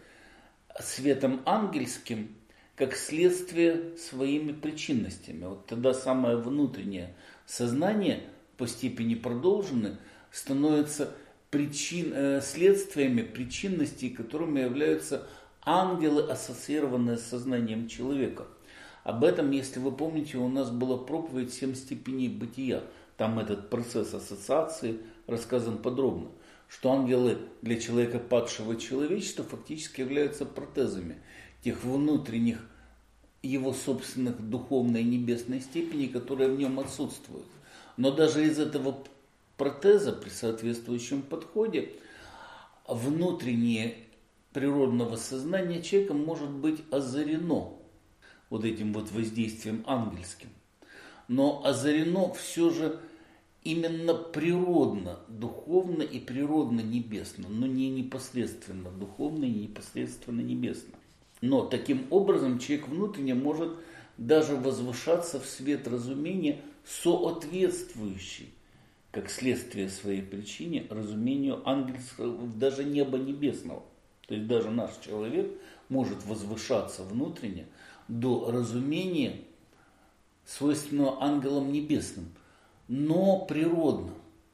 светом ангельским, как следствие своими причинностями. Вот тогда самое внутреннее сознание по степени продолженное становится причин, э, следствиями причинностей, которыми являются ангелы, ассоциированные с сознанием человека. Об этом, если вы помните, у нас была проповедь «Семь степеней бытия». Там этот процесс ассоциации рассказан подробно, что ангелы для человека падшего человечества фактически являются протезами тех внутренних его собственных духовной небесной степени, которые в нем отсутствуют. Но даже из этого протеза при соответствующем подходе внутреннее природного сознания человека может быть озарено вот этим вот воздействием ангельским. Но озарено все же именно природно, духовно и природно небесно, но не непосредственно духовно и непосредственно небесно. Но таким образом человек внутренне может даже возвышаться в свет разумения, соответствующий, как следствие своей причине, разумению ангельского, даже неба небесного. То есть даже наш человек может возвышаться внутренне до разумения, свойственного ангелам небесным, но природно.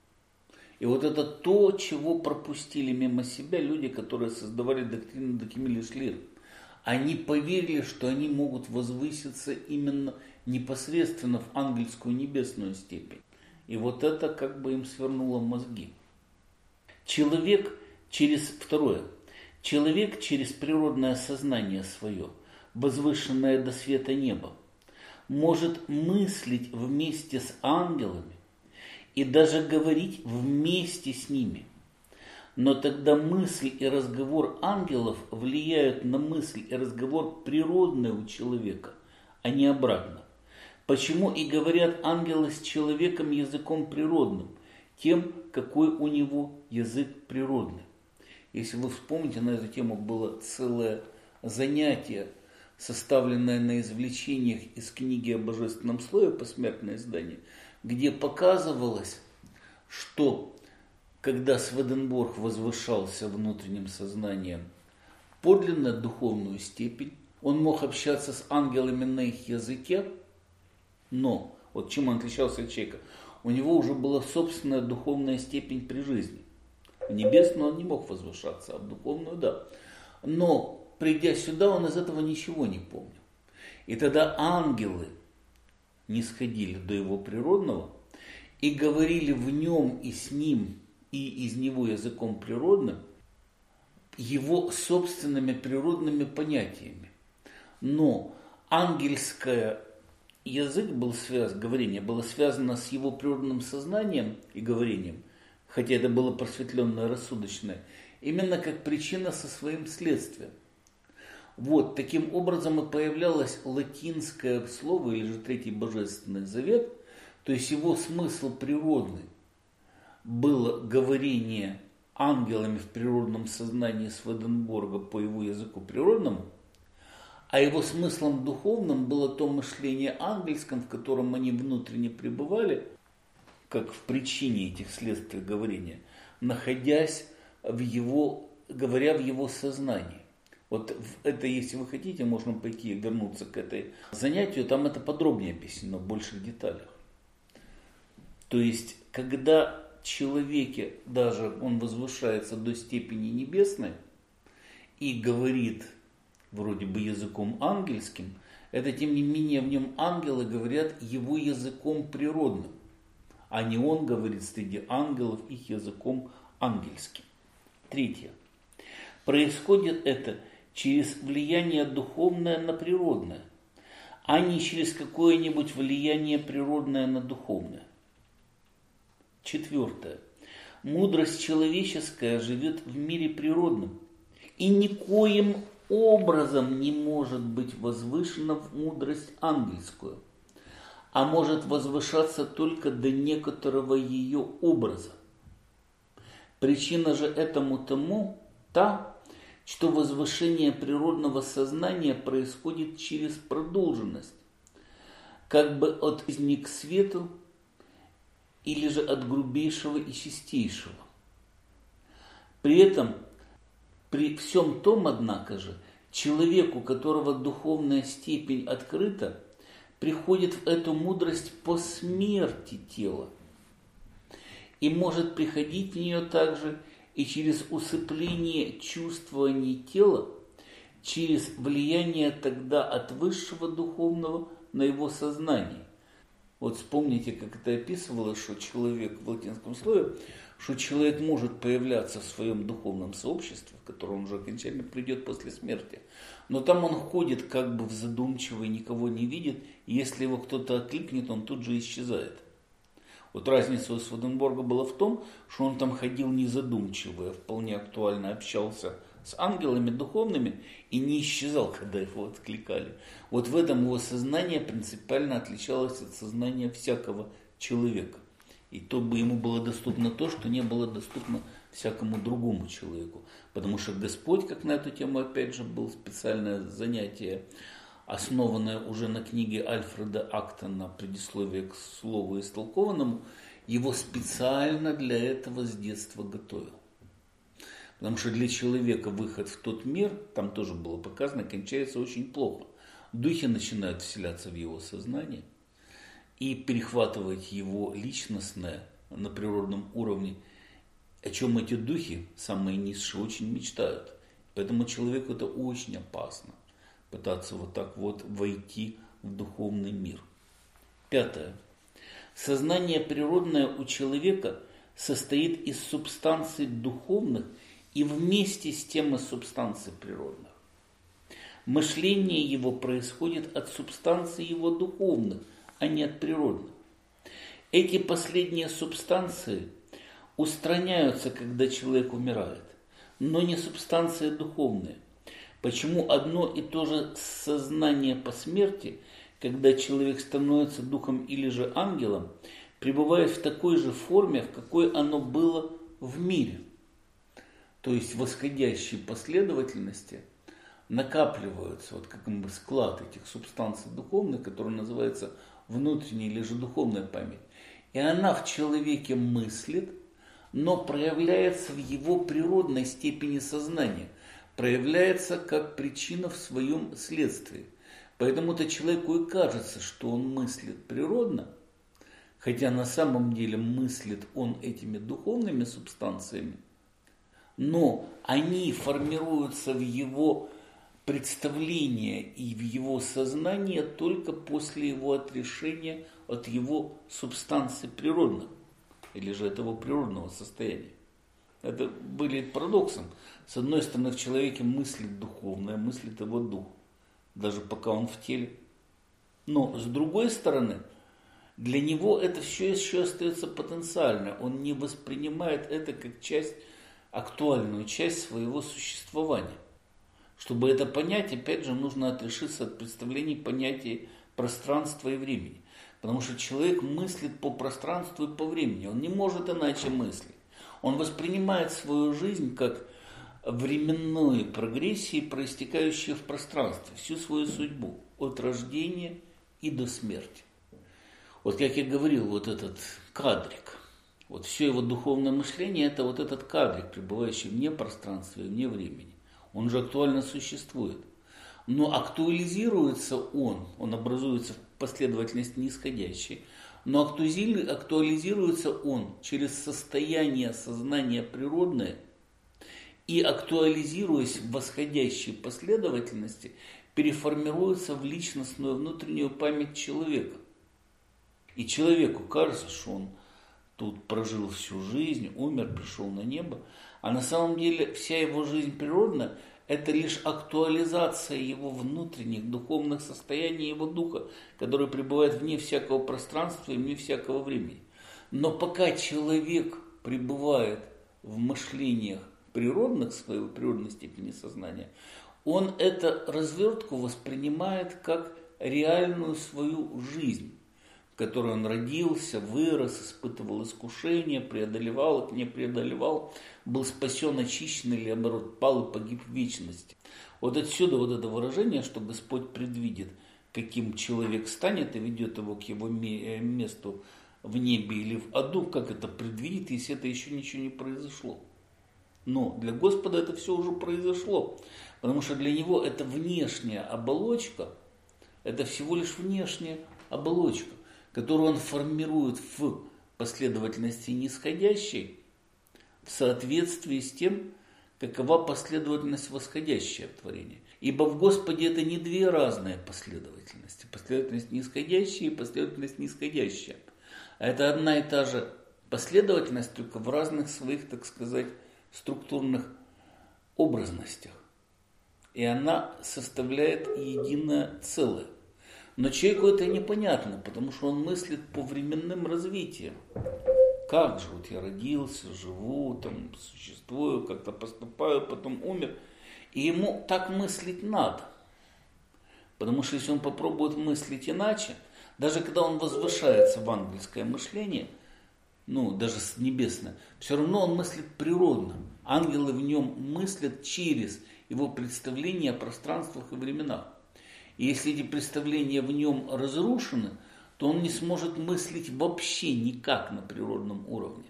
И вот это то, чего пропустили мимо себя люди, которые создавали доктрину Декемиль и Шлир. Они поверили, что они могут возвыситься именно непосредственно в ангельскую небесную степень. И вот это как бы им свернуло мозги. Человек через, второе, человек через природное сознание свое, возвышенное до света неба, может мыслить вместе с ангелами и даже говорить вместе с ними. Но тогда мысль и разговор ангелов влияют на мысль и разговор природный у человека, а не обратно. Почему и говорят ангелы с человеком языком природным, тем, какой у него язык природный. Если вы вспомните, на эту тему была целая занятие, составленное на извлечениях из книги о божественном слове, посмертное издание, где показывалось, что когда Сведенборг возвышался внутренним сознанием подлинно духовную степень, он мог общаться с ангелами на их языке, но вот чем он отличался от человека, у него уже была собственная духовная степень при жизни. В небесную он не мог возвышаться, а в духовную – да. Но, придя сюда, он из этого ничего не помнил. И тогда ангелы нисходили до его природного и говорили в нем и с ним, и из него языком природным, его собственными природными понятиями. Но ангельское язык был связан, говорение было связано с его природным сознанием и говорением, хотя это было просветленное, рассудочное, именно как причина со своим следствием. Вот, таким образом и появлялось латинское слово, или же Третий Божественный Завет, то есть его смысл природный было говорение ангелами в природном сознании Сведенборга по его языку природному, а его смыслом духовным было то мышление ангельском, в котором они внутренне пребывали, как в причине этих следствий говорения, находясь в его, говоря в его сознании. Вот это, если вы хотите, можно пойти и вернуться к этой занятию, там это подробнее объяснено, в больших деталях. То есть, когда человеке даже он возвышается до степени небесной и говорит вроде бы языком ангельским, это тем не менее в нем ангелы говорят его языком природным, а не он говорит среди ангелов их языком ангельским. Третье. Происходит это через влияние духовное на природное, а не через какое-нибудь влияние природное на духовное. Четвертое. Мудрость человеческая живет в мире природном и никоим образом не может быть возвышена в мудрость ангельскую, а может возвышаться только до некоторого ее образа. Причина же этому тому та, что возвышение природного сознания происходит через продолженность, как бы от жизни к свету, или же от грубейшего и чистейшего. При этом, при всем том, однако же, человеку, у которого духовная степень открыта, приходит в эту мудрость по смерти тела и может приходить в нее также и через усыпление чувствований тела, через влияние тогда от высшего духовного на его сознание. Вот вспомните, как это описывалось, что человек в латинском слове, что человек может появляться в своем духовном сообществе, в котором он уже окончательно придет после смерти, но там он ходит как бы в задумчивый, никого не видит, и если его кто-то окликнет, он тут же исчезает. Вот разница у Сведенборга была в том, что он там ходил не задумчивый, а вполне актуально общался с ангелами духовными и не исчезал, когда его откликали. Вот в этом его сознание принципиально отличалось от сознания всякого человека. И то бы ему было доступно то, что не было доступно всякому другому человеку. Потому что Господь, как на эту тему опять же было специальное занятие, основанное уже на книге Альфреда Актона «Предисловие к слову истолкованному», его специально для этого с детства готовил. Потому что для человека выход в тот мир, там тоже было показано, кончается очень плохо. Духи начинают вселяться в его сознание и перехватывать его личностное на природном уровне, о чем эти духи, самые низшие, очень мечтают. Поэтому человеку это очень опасно, пытаться вот так вот войти в духовный мир. Пятое. Сознание природное у человека состоит из субстанций духовных и вместе с тем из субстанций природных. Мышление его происходит от субстанций его духовных, а не от природных. Эти последние субстанции устраняются, когда человек умирает, но не субстанции духовные. Почему одно и то же сознание по смерти, когда человек становится духом или же ангелом, пребывает в такой же форме, в какой оно было в мире? То есть в восходящей последовательности накапливаются, вот как бы склад этих субстанций духовных, который называется внутренняя или же духовная память. И она в человеке мыслит, но проявляется в его природной степени сознания, проявляется как причина в своем следствии. Поэтому-то человеку и кажется, что он мыслит природно, хотя на самом деле мыслит он этими духовными субстанциями, но они формируются в его представление и в его сознание только после его отрешения от его субстанции природных, или же этого природного состояния. Это будет парадоксом. С одной стороны, в человеке мыслит духовное, мыслит его дух, даже пока он в теле. Но с другой стороны, для него это все еще остается потенциально. Он не воспринимает это как часть, актуальную часть своего существования. Чтобы это понять, опять же, нужно отрешиться от представлений понятий пространства и времени. Потому что человек мыслит по пространству и по времени. Он не может иначе мыслить. Он воспринимает свою жизнь как временной прогрессии, проистекающей в пространстве, всю свою судьбу, от рождения и до смерти. Вот как я говорил, вот этот кадрик, вот все его духовное мышление, это вот этот кадрик, пребывающий вне пространства и вне времени. Он же актуально существует. Но актуализируется он, он образуется в последовательность нисходящей, но актуализируется он через состояние сознания природное и, актуализируясь в восходящей последовательности, переформируется в личностную внутреннюю память человека. И человеку кажется, что он тут прожил всю жизнь, умер, пришел на небо, а на самом деле вся его жизнь природная – это лишь актуализация его внутренних духовных состояний, его духа, который пребывает вне всякого пространства и вне всякого времени. Но пока человек пребывает в мышлениях природных, своей природной степени сознания, он эту развертку воспринимает как реальную свою жизнь, в которой он родился, вырос, испытывал искушения, преодолевал их, не преодолевал, был спасен, очищен или, наоборот, пал и погиб в вечности. Вот отсюда вот это выражение, что Господь предвидит, каким человек станет и ведет его к его месту в небе или в аду, как это предвидит, если это еще ничего не произошло. Но для Господа это все уже произошло, потому что для Него это внешняя оболочка, это всего лишь внешняя оболочка, которую Он формирует в последовательности нисходящей, в соответствии с тем, какова последовательность восходящая в творении. Ибо в Господе это не две разные последовательности, последовательность нисходящая и последовательность нисходящая. А это одна и та же последовательность, только в разных своих, так сказать, структурных образностях. И она составляет единое целое. Но человеку это непонятно, потому что он мыслит по временным развитиям. Как же, вот я родился, живу, там, существую, как-то поступаю, потом умер. И ему так мыслить надо. Потому что если он попробует мыслить иначе, даже когда он возвышается в ангельское мышление, ну, даже с небесное, все равно он мыслит природно. Ангелы в нем мыслят через его представления о пространствах и временах. И если эти представления в нем разрушены, то он не сможет мыслить вообще никак на природном уровне.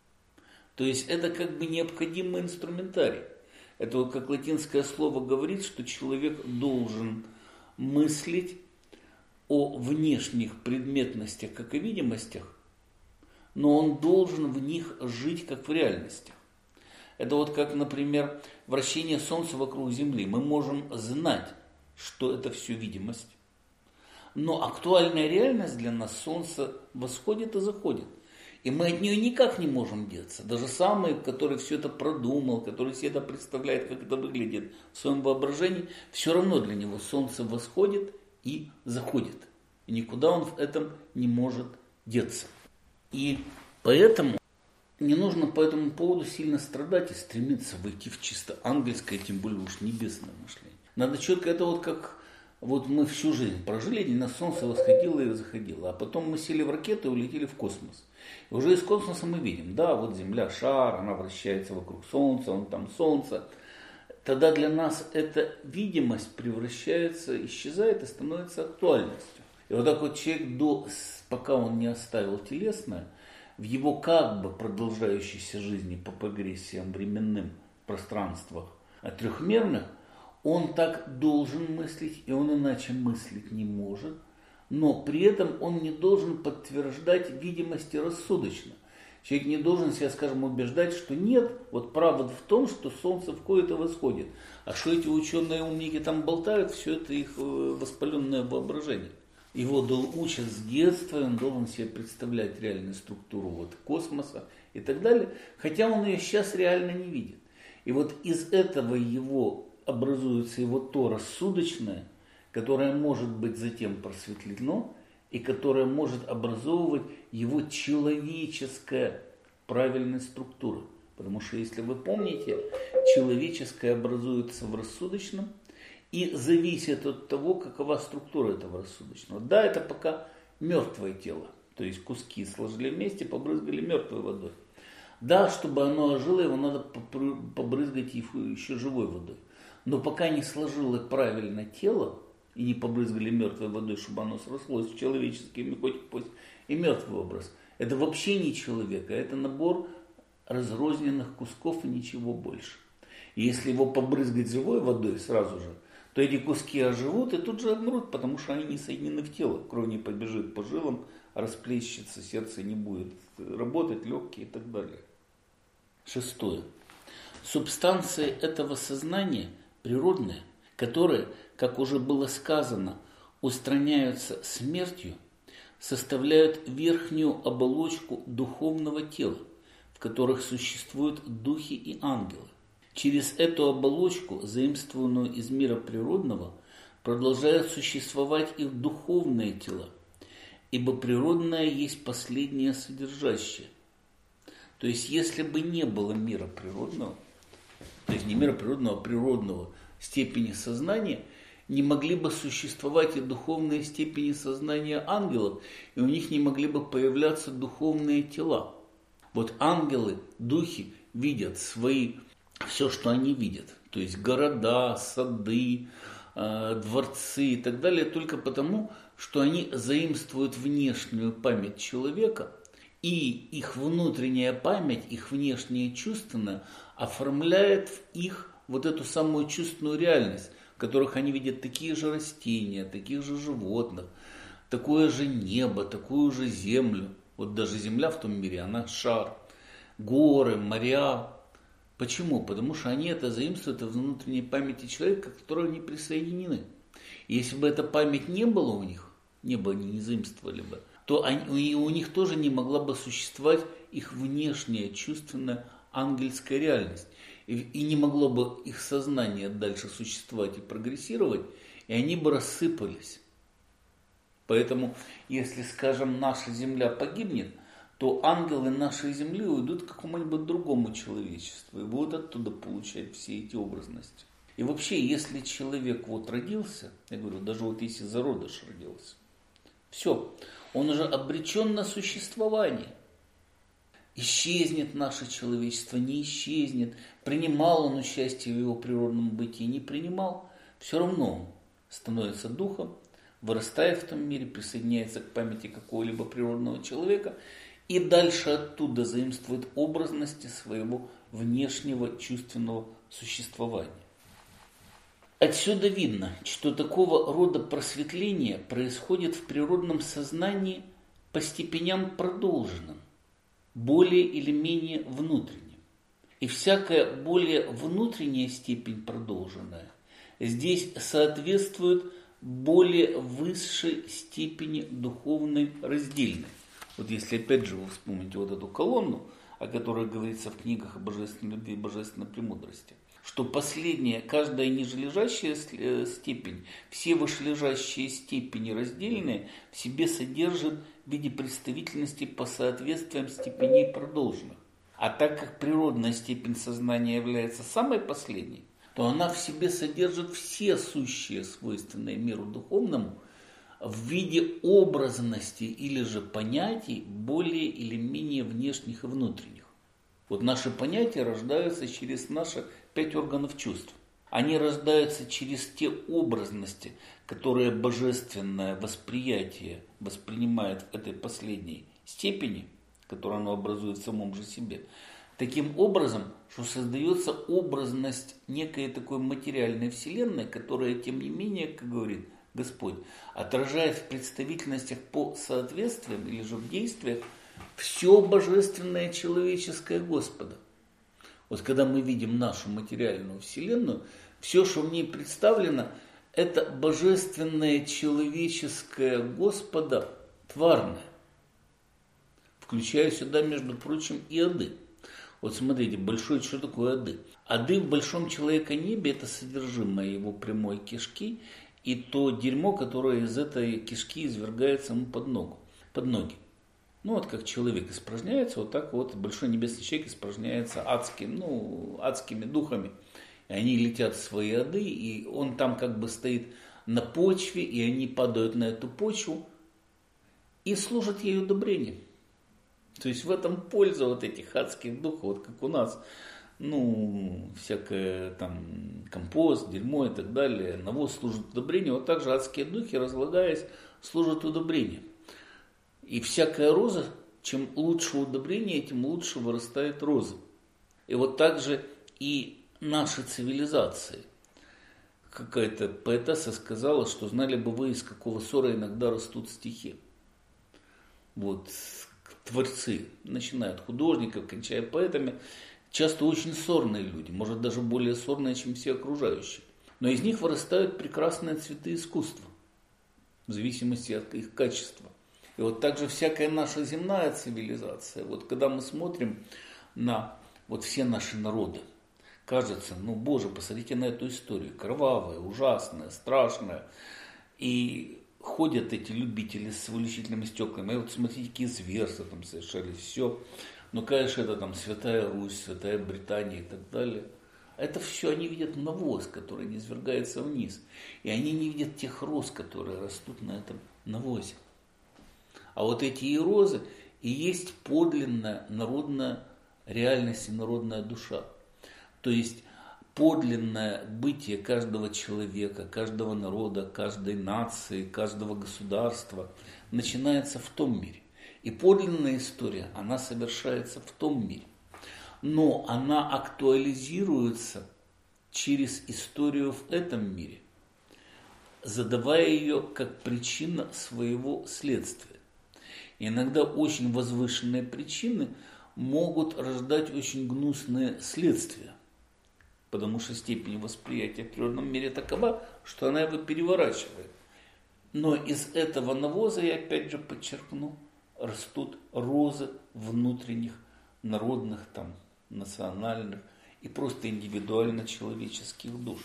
То есть это как бы необходимый инструментарий. Это вот как латинское слово говорит, что человек должен мыслить о внешних предметностях, как и видимостях, но он должен в них жить, как в реальностях. Это вот как, например, вращение Солнца вокруг Земли. Мы можем знать, что это все видимость, но актуальная реальность для нас — Солнце восходит и заходит. И мы от нее никак не можем деться. Даже самый, который все это продумал, который себе это представляет, как это выглядит в своем воображении, все равно для него Солнце восходит и заходит. И никуда он в этом не может деться. И поэтому не нужно по этому поводу сильно страдать и стремиться войти в чисто ангельское, тем более уж небесное мышление. Надо четко, это вот как вот мы всю жизнь прожили, и на Солнце восходило и заходило, а потом мы сели в ракету и улетели в космос. И уже из космоса мы видим, да, вот Земля шар, она вращается вокруг Солнца, он там Солнце. тогда для нас эта видимость превращается, исчезает и становится актуальностью. И вот так вот человек, до, пока он не оставил телесное, в его как бы продолжающейся жизни по прогрессиям временным пространствах трехмерных, он так должен мыслить, и он иначе мыслить не может, но при этом он не должен подтверждать видимости рассудочно. Человек не должен себя, скажем, убеждать, что нет, вот правда в том, что солнце входит и восходит. А что эти ученые умники там болтают, все это их воспаленное воображение. Его учат с детства, он должен себе представлять реальную структуру вот, космоса и так далее, хотя он ее сейчас реально не видит. И вот из этого его образуется его то рассудочное, которое может быть затем просветлено, и которое может образовывать его человеческая правильная структура. Потому что, если вы помните, человеческое образуется в рассудочном и зависит от того, какова структура этого рассудочного. Да, это пока мертвое тело, то есть куски сложили вместе, побрызгали мертвой водой. Да, чтобы оно ожило, его надо побрызгать еще живой водой. Но пока не сложило правильно тело, и не побрызгали мертвой водой, чтобы оно срослось в человеческий, хоть пусть и мертвый образ. Это вообще не человек, а это набор разрозненных кусков и ничего больше. И если его побрызгать живой водой сразу же, то эти куски оживут и тут же обмрут, потому что они не соединены в тело. Кровь не побежит по жилам, расплещется, сердце не будет работать, легкие и так далее. Шестое. Субстанции этого сознания природные, которые, как уже было сказано, устраняются смертью, составляют верхнюю оболочку духовного тела, в которых существуют духи и ангелы. Через эту оболочку, заимствованную из мира природного, продолжают существовать их духовные тела, ибо природное есть последнее содержащее. То есть, если бы не было мира природного, то есть не мира природного, а природного степени сознания, не могли бы существовать и духовные степени сознания ангелов, и у них не могли бы появляться духовные тела. Вот ангелы, духи видят свои, все, что они видят, то есть города, сады, э, дворцы и так далее, только потому, что они заимствуют внешнюю память человека, и их внутренняя память, их внешнее чувственное оформляет в их вот эту самую чувственную реальность, в которых они видят такие же растения, таких же животных, такое же небо, такую же землю. Вот даже земля в том мире, она шар, горы, моря. Почему? Потому что они это заимствуют в внутренней памяти человека, к которой они присоединены. И если бы эта память не было у них, небо они не заимствовали бы, то они, у них тоже не могла бы существовать их внешняя чувственная ангельская реальность. И, и не могло бы их сознание дальше существовать и прогрессировать, и они бы рассыпались. Поэтому, если, скажем, наша Земля погибнет, то ангелы нашей Земли уйдут к какому-нибудь другому человечеству и будут оттуда получать все эти образности. И вообще, если человек вот родился, я говорю, даже вот если зародыш родился, все, он уже обречен на существование. Исчезнет наше человечество, не исчезнет, принимал он участие в его природном бытии, не принимал, все равно он становится духом, вырастает в том мире, присоединяется к памяти какого-либо природного человека и дальше оттуда заимствует образности своего внешнего чувственного существования. Отсюда видно, что такого рода просветление происходит в природном сознании по степеням продолженным, более или менее внутренним. И всякая более внутренняя степень продолженная здесь соответствует более высшей степени духовной раздельной. Вот если опять же вы вспомните вот эту колонну, о которой говорится в книгах о божественной любви и божественной премудрости, что последняя, каждая нижележащая степень, все вышележащие степени раздельные в себе содержат в виде представительности по соответствиям степеней продолженных. А так как природная степень сознания является самой последней, то она в себе содержит все сущие, свойственные миру духовному, в виде образности или же понятий более или менее внешних и внутренних. Вот наши понятия рождаются через наши пять органов чувств. они рождаются через те образности, которые божественное восприятие воспринимает в этой последней степени, которую оно образует в самом же себе. Таким образом, что создается образность некой такой материальной вселенной, которая, тем не менее, как говорит Господь, отражает в представительностях по соответствиям или же в действиях все божественное человеческое Господа. Вот когда мы видим нашу материальную вселенную, все, что в ней представлено, это божественное человеческое Господа тварное, включая сюда, между прочим, и ады. Вот смотрите, большой, что такое ады? Ады в большом человека-небе – это содержимое его прямой кишки и то дерьмо, которое из этой кишки извергается ему под ногу, под ноги. Ну вот как человек испражняется, вот так вот большой небесный человек испражняется адским, ну, адскими духами. И они летят в свои ады, и он там как бы стоит на почве, и они падают на эту почву и служат ей удобрением. То есть в этом польза вот этих адских духов, вот как у нас, ну, всякое там компост, дерьмо и так далее, навоз служит удобрением, вот так же адские духи, разлагаясь, служат удобрением. И всякая роза, чем лучше удобрение, тем лучше вырастает роза. И вот так же и наши цивилизации. Какая-то поэтесса сказала, что знали бы вы, из какого ссора иногда растут стихи. Вот творцы, начиная от художников, кончая поэтами, часто очень сорные люди, может даже более сорные, чем все окружающие. Но из них вырастают прекрасные цветы искусства, в зависимости от их качества. И вот также всякая наша земная цивилизация, вот когда мы смотрим на вот все наши народы, кажется, ну, Боже, посмотрите на эту историю, кровавая, ужасная, страшная. И ходят эти любители с увеличительными стеклами, и вот смотрите, какие зверства там совершали, все. Ну, конечно, это там Святая Русь, Святая Британия и так далее. Это все они видят навоз, который низвергается вниз. И они не видят тех роз, которые растут на этом навозе. А вот эти и розы и есть подлинная народная реальность и народная душа. То есть подлинное бытие каждого человека, каждого народа, каждой нации, каждого государства начинается в том мире. И подлинная история, она совершается в том мире. Но она актуализируется через историю в этом мире, задавая ее как причина своего следствия. И иногда очень возвышенные причины могут рождать очень гнусные следствия, потому что степень восприятия в природном мире такова, что она его переворачивает. Но из этого навоза, я опять же подчеркну, растут розы внутренних, народных, там, национальных и просто индивидуально человеческих душ.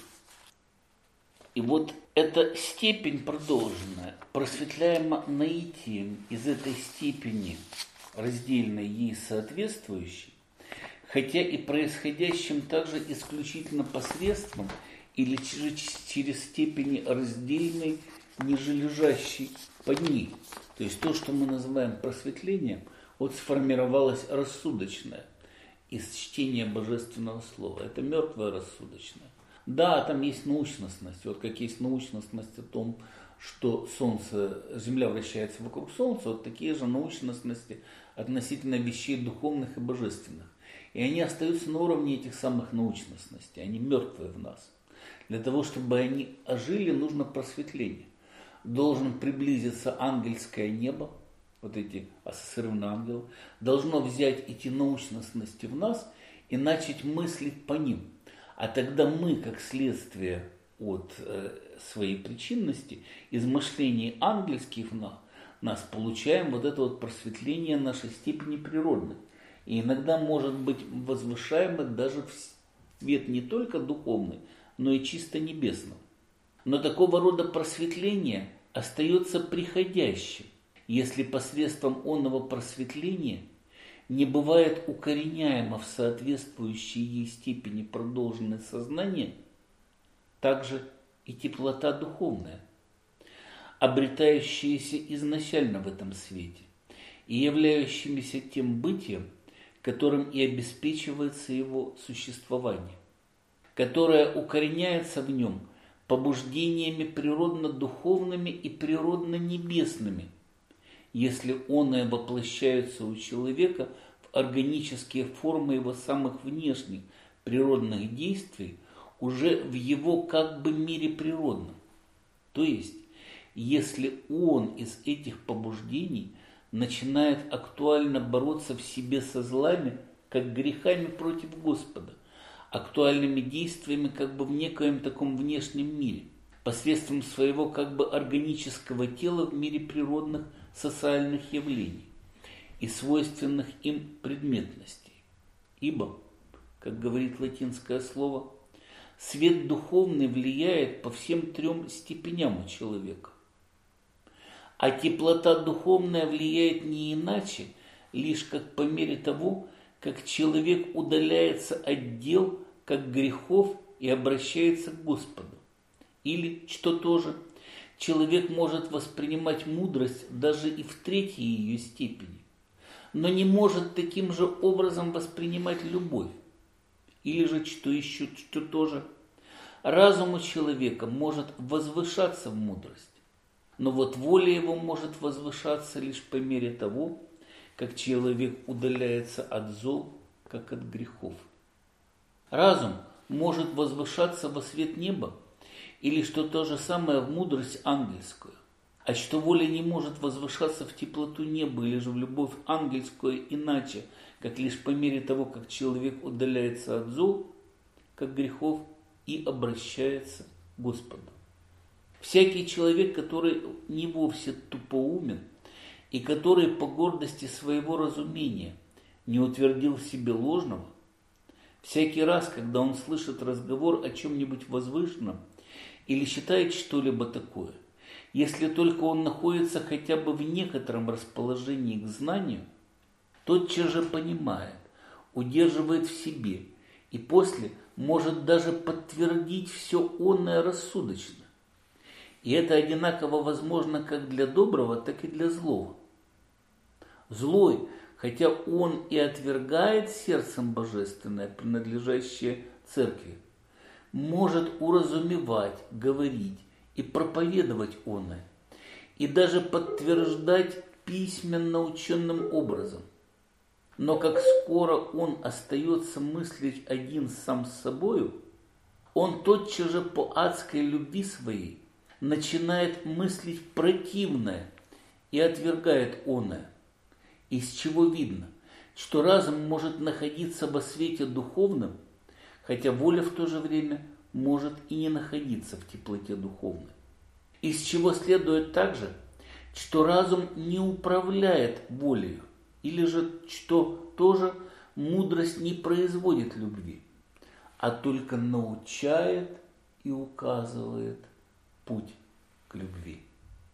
И вот эта степень продолженная, просветляема наитием из этой степени, раздельной ей соответствующей, хотя и происходящим также исключительно посредством или через степени раздельной, ниже лежащей под ней. То есть то, что мы называем просветлением, вот сформировалось рассудочное из чтения Божественного Слова. Это мертвое рассудочное. Да, там есть научностность. Вот как есть научностность о том, что Солнце, Земля вращается вокруг Солнца, вот такие же научностности относительно вещей духовных и божественных. И они остаются на уровне этих самых научностностей, они мертвые в нас. Для того, чтобы они ожили, нужно просветление. Должен приблизиться ангельское небо, вот эти ассоциированные ангелы, должно взять эти научностности в нас и начать мыслить по ним. А тогда мы, как следствие от э, своей причинности, из мышлений ангельских в нас, нас получаем вот это вот просветление нашей степени природной. И иногда может быть возвышаемо даже в свет не только духовный, но и чисто небесный. Но такого рода просветление остается приходящим, если посредством онного просветления не бывает укореняемо в соответствующей ей степени продолженное сознание, также и теплота духовная, обретающаяся изначально в этом свете и являющимися тем бытием, которым и обеспечивается его существование. которая укореняется в нем побуждениями природно-духовными и природно-небесными, если оное воплощается у человека в органические формы его самых внешних природных действий уже в его как бы мире природном. То есть, если он из этих побуждений начинает актуально бороться в себе со злами, как грехами против Господа, актуальными действиями как бы в некоем таком внешнем мире, посредством своего как бы органического тела в мире природных социальных явлений и свойственных им предметностей. Ибо, как говорит латинское слово, свет духовный влияет по всем трем степеням у человека, а теплота духовная влияет не иначе, лишь как по мере того, как человек удаляется от дел, как грехов, и обращается к Господу. Или, что тоже, человек может воспринимать мудрость даже и в третьей ее степени, но не может таким же образом воспринимать любовь. Или же, что еще, что тоже, разум у человека может возвышаться в мудрость, но вот воля его может возвышаться лишь по мере того, как человек удаляется от зол, как от грехов. Разум может возвышаться во свет неба, или что то же самое в мудрость ангельскую, а что воля не может возвышаться в теплоту неба или же в любовь ангельскую иначе, как лишь по мере того, как человек удаляется от зол, как грехов, и обращается к Господу. Всякий человек, который не вовсе тупоумен, и который по гордости своего разумения не утвердил в себе ложного, всякий раз, когда он слышит разговор о чем-нибудь возвышенном или считает что-либо такое, если только он находится хотя бы в некотором расположении к знанию, тотчас же понимает, удерживает в себе и после может даже подтвердить все онное рассудочно. И это одинаково возможно как для доброго, так и для злого. Злой, хотя он и отвергает сердцем божественное, принадлежащее церкви, может уразумевать, говорить и проповедовать оное, и даже подтверждать письменно ученным образом. Но как скоро он остается мыслить один сам с собою, он тотчас же по адской любви своей начинает мыслить противное и отвергает оное, из чего видно, что разум может находиться во свете духовном, хотя воля в то же время может и не находиться в теплоте духовной. Из чего следует также, что разум не управляет волею, или же, что тоже мудрость не производит любви, а только научает и указывает путь к любви.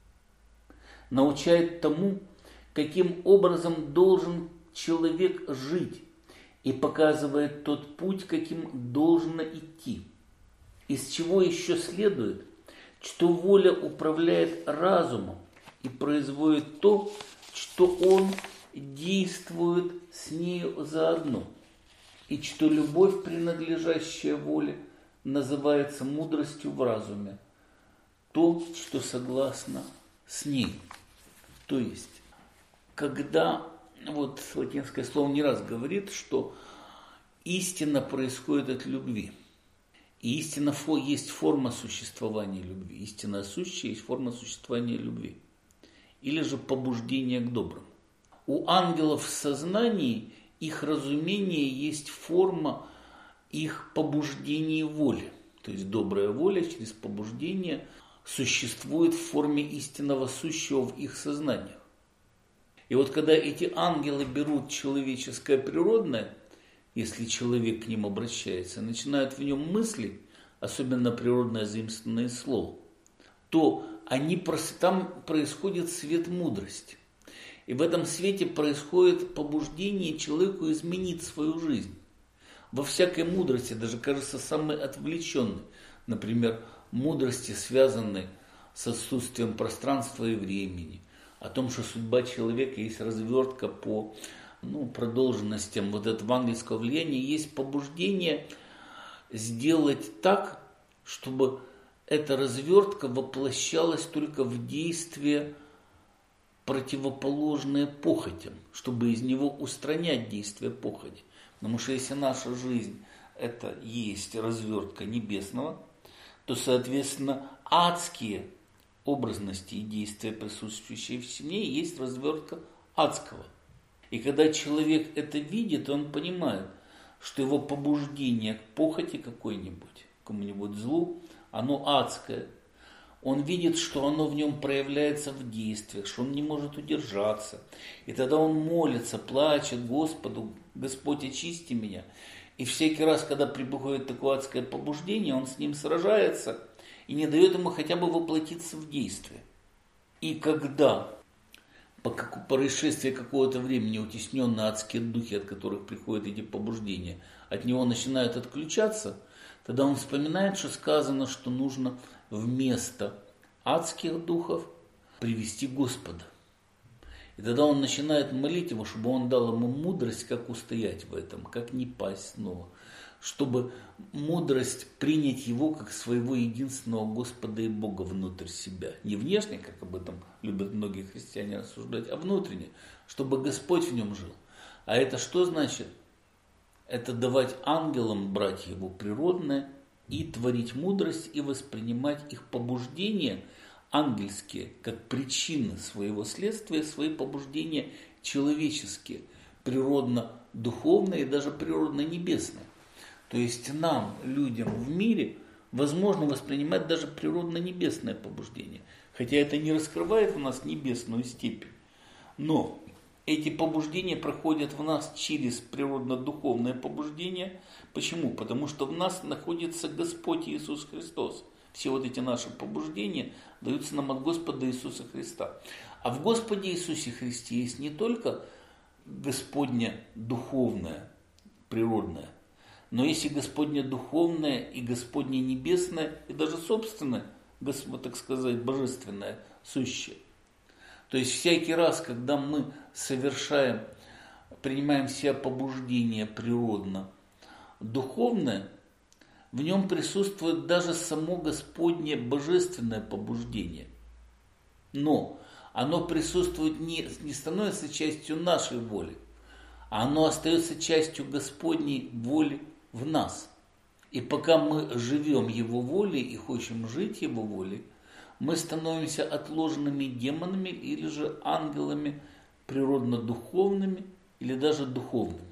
Научает тому, каким образом должен человек жить, и показывает тот путь, каким должно идти. Из чего еще следует, что воля управляет разумом и производит то, что он действует с нею заодно, и что любовь, принадлежащая воле, называется мудростью в разуме, то, что согласно с ней. То есть, когда, вот латинское слово не раз говорит, что истина происходит от любви. И истина есть форма существования любви. Истинная сущая есть форма существования любви. Или же побуждение к доброму. У ангелов в сознании их разумение есть форма их побуждения воли. То есть добрая воля через побуждение существует в форме истинного сущего в их сознаниях. И вот когда эти ангелы берут человеческое природное, если человек к ним обращается, начинают в нем мысли, особенно природное заимствованное слово, то они, там происходит свет мудрости. И в этом свете происходит побуждение человеку изменить свою жизнь. Во всякой мудрости, даже кажется самой отвлеченной, например, мудрости, связанной с отсутствием пространства и времени, о том, что судьба человека есть развертка по ну, продолженностям вот этого ангельского влияния, есть побуждение сделать так, чтобы эта развертка воплощалась только в действие, противоположное похотям, чтобы из него устранять действие похоти. Потому что если наша жизнь это есть развертка небесного, то, соответственно, адские образности и действия, присутствующие в семье, есть развертка адского. И когда человек это видит, он понимает, что его побуждение к похоти какой-нибудь, к кому-нибудь злу, оно адское. Он видит, что оно в нем проявляется в действиях, что он не может удержаться. И тогда он молится, плачет Господу: Господь, очисти меня. И всякий раз, когда приходит такое адское побуждение, он с ним сражается и не дает ему хотя бы воплотиться в действие. И когда по происшествии какого-то времени утесненные адские духи, от которых приходят эти побуждения, от него начинают отключаться, тогда он вспоминает, что сказано, что нужно вместо адских духов привести Господа. И тогда он начинает молить его, чтобы он дал ему мудрость, как устоять в этом, как не пасть снова. Чтобы мудрость принять его как своего единственного Господа и Бога внутрь себя. Не внешне, как об этом любят многие христиане рассуждать, а внутренне, чтобы Господь в нем жил. А это что значит? Это давать ангелам брать его природное и творить мудрость, и воспринимать их побуждения ангельские, как причины своего следствия, свои побуждения человеческие, природно-духовные и даже природно-небесные. То есть нам, людям в мире, возможно воспринимать даже природно-небесное побуждение. Хотя это не раскрывает в нас небесную степень. Но эти побуждения проходят в нас через природно-духовное побуждение. Почему? Потому что в нас находится Господь Иисус Христос. Все вот эти наши побуждения даются нам от Господа Иисуса Христа. А в Господе Иисусе Христе есть не только Господня духовное, природное, но есть и Господня духовное, и Господня небесное, и даже собственное, так сказать, божественное, сущее. То есть всякий раз, когда мы совершаем, принимаем в себя побуждение природно духовное, в нем присутствует даже само Господне божественное побуждение. Но оно присутствует, не, не становится частью нашей воли, а оно остается частью Господней воли в нас. И пока мы живем Его волей и хотим жить Его волей, мы становимся отложенными демонами или же ангелами природно-духовными или даже духовными.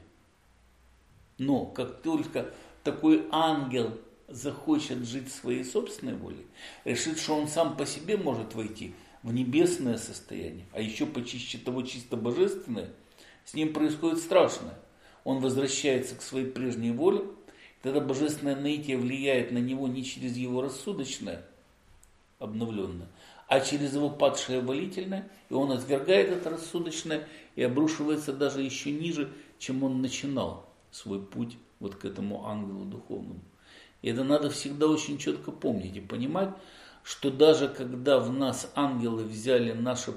Но как только такой ангел захочет жить своей собственной волей, решит, что он сам по себе может войти в небесное состояние, а еще почище того чисто божественное, с ним происходит страшное. Он возвращается к своей прежней воле, тогда божественное наитие влияет на него не через его рассудочное, обновленное, а через его падшее волительное, и он отвергает это рассудочное и обрушивается даже еще ниже, чем он начинал свой путь вот к этому ангелу духовному. И это надо всегда очень четко помнить и понимать, что даже когда в нас ангелы взяли наше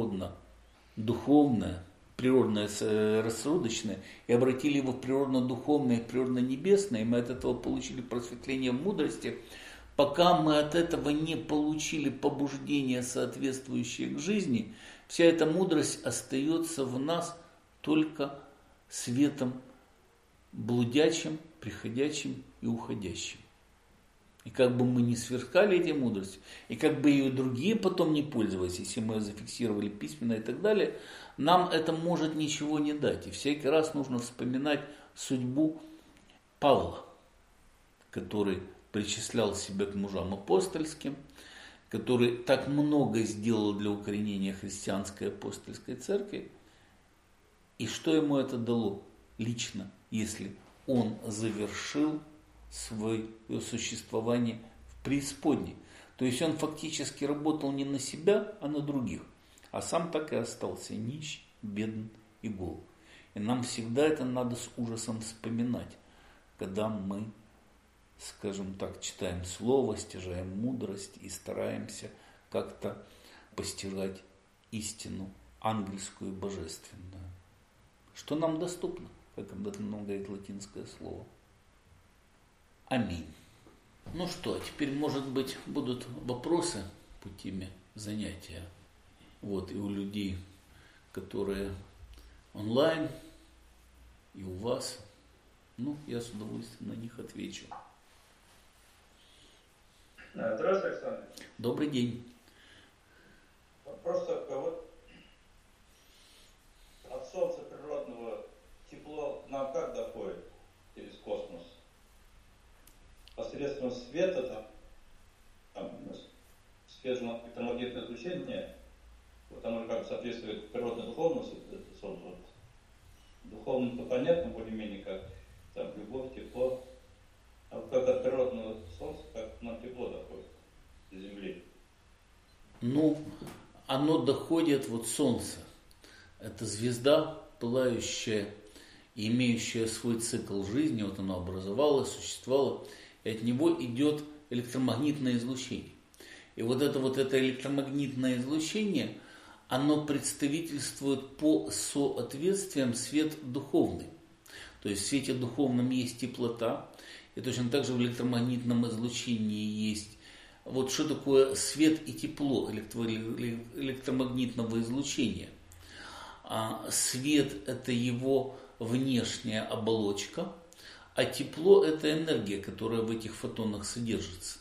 природно-духовное, природное рассудочное и обратили его в природно-духовное и природно-небесное, и мы от этого получили просветление мудрости, пока мы от этого не получили побуждения, соответствующие к жизни, вся эта мудрость остается в нас только светом блудячим, приходящим и уходящим. И как бы мы ни сверкали этой мудростью, и как бы ее другие потом не пользовались, если мы ее зафиксировали письменно и так далее, нам это может ничего не дать. И всякий раз нужно вспоминать судьбу Павла, который причислял себя к мужам апостольским, который так много сделал для укоренения христианской апостольской церкви. И что ему это дало лично, если он завершил свое существование в преисподней? То есть он фактически работал не на себя, а на других. А сам так и остался нищ, беден и гол. И нам всегда это надо с ужасом вспоминать, когда мы, скажем так, читаем слово, стяжаем мудрость и стараемся как-то постигать истину ангельскую и божественную. Что нам доступно, как об этом нам говорит латинское слово. Аминь. Ну что, теперь, может быть, будут вопросы по теме занятия. Вот, и у людей, которые онлайн, и у вас. Ну, я с удовольствием на них отвечу. Здравствуйте, Александр. Добрый день. Просто вот от Солнца природного тепло нам как доходит через космос? Посредством света, там, там светло-электромагнитное излучение, вот оно как бы соответствует природно-духовному Солнцу. Вот. Духовно-то понятно более-менее, как там любовь, тепло. А вот как от природного Солнца, как нам тепло доходит до Земли? Ну, оно доходит, вот Солнце. Это звезда, пылающая и имеющая свой цикл жизни. Вот оно образовалось, существовало. И от него идет электромагнитное излучение. И вот это вот это электромагнитное излучение, оно представительствует по соответствиям свет духовный. То есть в свете духовном есть теплота, и точно так же в электромагнитном излучении есть. Вот что такое свет и тепло электромагнитного излучения? А свет – это его внешняя оболочка, а тепло – это энергия, которая в этих фотонах содержится.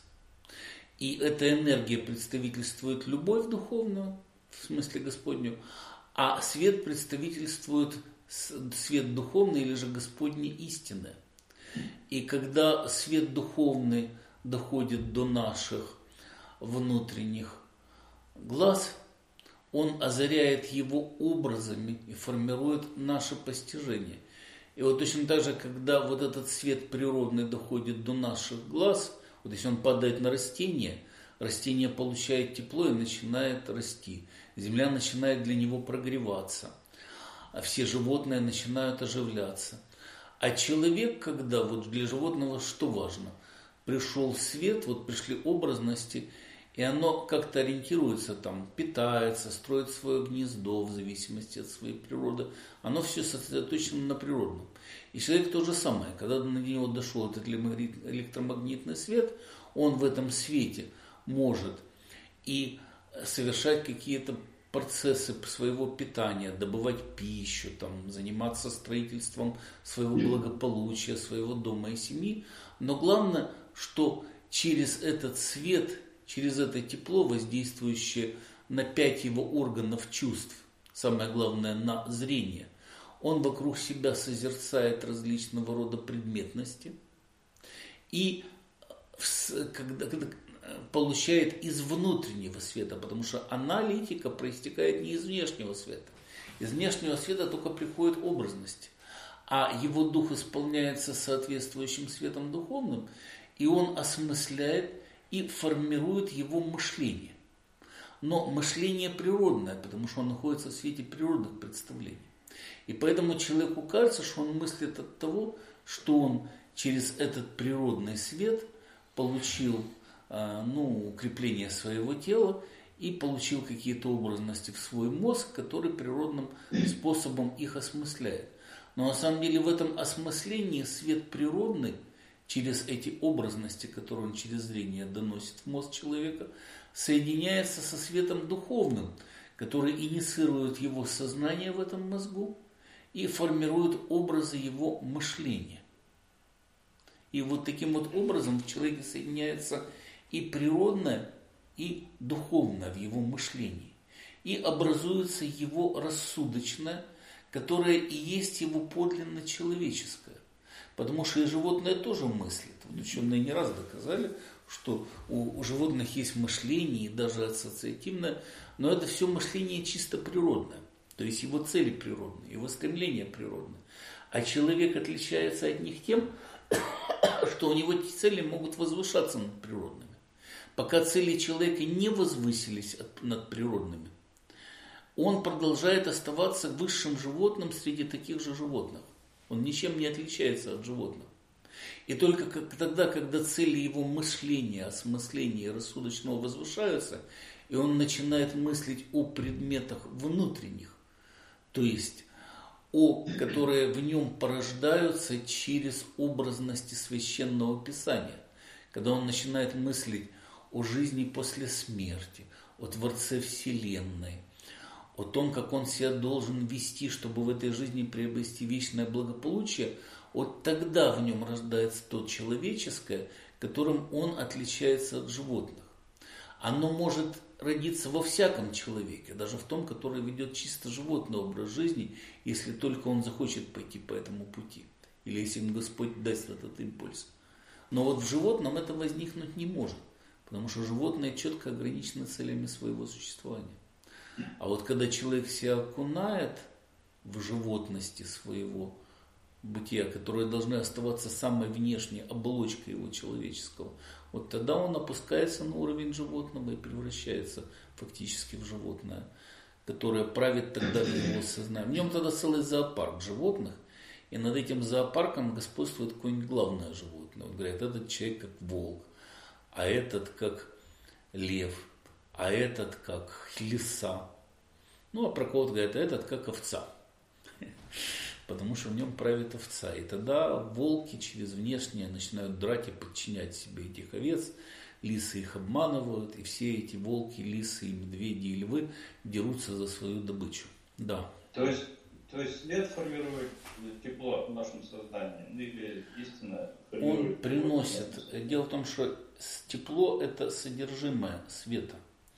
И эта энергия представительствует любовь духовную, в смысле Господню, а свет представительствует свет духовный или же Господне истины. И когда свет духовный доходит до наших внутренних глаз, он озаряет его образами и формирует наше постижение. И вот точно так же, когда вот этот свет природный доходит до наших глаз, вот если он падает на растение, растение получает тепло и начинает расти. Земля начинает для него прогреваться. А все животные начинают оживляться. А человек, когда вот для животного что важно? Пришел свет, вот пришли образности, и оно как-то ориентируется, там, питается, строит свое гнездо в зависимости от своей природы. Оно все сосредоточено на природном. И человек то же самое. Когда до него дошел этот электромагнитный свет, он в этом свете может и совершать какие-то процессы своего питания, добывать пищу, там, заниматься строительством своего благополучия, своего дома и семьи. Но главное, что через этот свет, через это тепло, воздействующее на пять его органов чувств, самое главное на зрение, он вокруг себя созерцает различного рода предметности и когда, когда получает из внутреннего света, потому что аналитика проистекает не из внешнего света. Из внешнего света только приходит образность, а его дух исполняется соответствующим светом духовным, и он осмысляет и формирует его мышление. Но мышление природное, потому что он находится в свете природных представлений. И поэтому человеку кажется, что он мыслит от того, что он через этот природный свет получил ну, укрепление своего тела и получил какие-то образности в свой мозг, который природным способом их осмысляет. Но на самом деле в этом осмыслении свет природный, через эти образности, которые он через зрение доносит в мозг человека, соединяется со светом духовным, который инициирует его сознание в этом мозгу и формирует образы его мышления. И вот таким вот образом в человеке соединяется и природное, и духовное в его мышлении. И образуется его рассудочное, которое и есть его подлинно человеческое. Потому что и животные тоже мыслят. Ученые не раз доказали, что у, у животных есть мышление, и даже ассоциативное, но это все мышление чисто природное. То есть его цели природные, его стремления природные. А человек отличается от них тем, что у него эти цели могут возвышаться над природными. Пока цели человека не возвысились над природными, он продолжает оставаться высшим животным среди таких же животных. Он ничем не отличается от животных. И только как, тогда, когда цели его мышления, осмысления рассудочного возвышаются, и он начинает мыслить о предметах внутренних, то есть о, которые в нем порождаются через образности Священного Писания. Когда он начинает мыслить о жизни после смерти, о Творце Вселенной, о том, как он себя должен вести, чтобы в этой жизни приобрести вечное благополучие, вот тогда в нем рождается то человеческое, которым он отличается от животных. Оно может родиться во всяком человеке, даже в том, который ведет чисто животный образ жизни, если только он захочет пойти по этому пути, или если им Господь даст этот импульс. Но вот в животном это возникнуть не может, потому что животные четко ограничены целями своего существования. А вот когда человек себя окунает в животности своего бытия, которые должны оставаться самой внешней оболочкой его человеческого, вот тогда он опускается на уровень животного и превращается фактически в животное, которое правит тогда в его сознании. В нем тогда целый зоопарк животных, и над этим зоопарком господствует какое-нибудь главное животное. Он говорит, этот человек как волк, а этот как лев, а этот как лиса. Ну, а про кого-то говорят, а этот как овца. Потому что в нем правит овца. И тогда волки через внешнее начинают драть и подчинять себе этих овец. Лисы их обманывают. И все эти волки, лисы, и медведи и львы дерутся за свою добычу. Да. То есть, то есть свет формирует тепло в нашем сознании? Или истина формирует? Он приносит. Дело в том, что тепло – это содержимое света.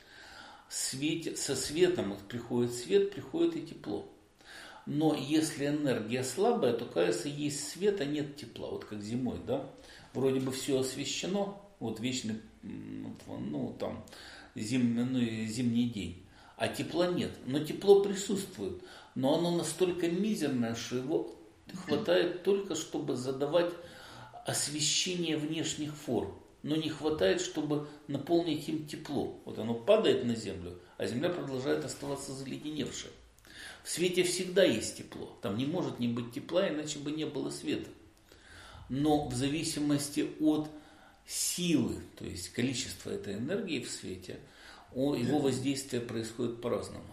Свете, со светом вот приходит свет, приходит и тепло. Но если энергия слабая, то, кажется, есть свет, а нет тепла. Вот как зимой, да? Вроде бы все освещено, вот вечный, ну, там, зимний, ну, зимний день. А тепла нет. Но тепло присутствует. Но оно настолько мизерное, что его хватает только, чтобы задавать освещение внешних форм. Но не хватает, чтобы наполнить им тепло. Вот оно падает на землю, а земля продолжает оставаться заледеневшей. В свете всегда есть тепло. Там не может не быть тепла, иначе бы не было света. Но в зависимости от силы, то есть количества этой энергии в свете, его воздействие происходит по-разному.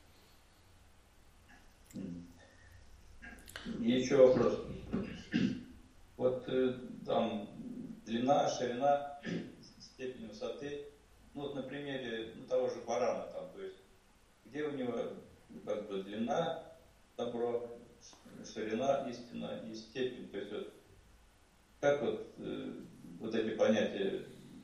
Еще вопрос. Вот там длина, ширина, степень высоты. Ну вот на примере ну, того же барана, там, то есть где у него как бы длина, добро, ширина, истина и степень. То есть вот как вот, э, вот эти понятия?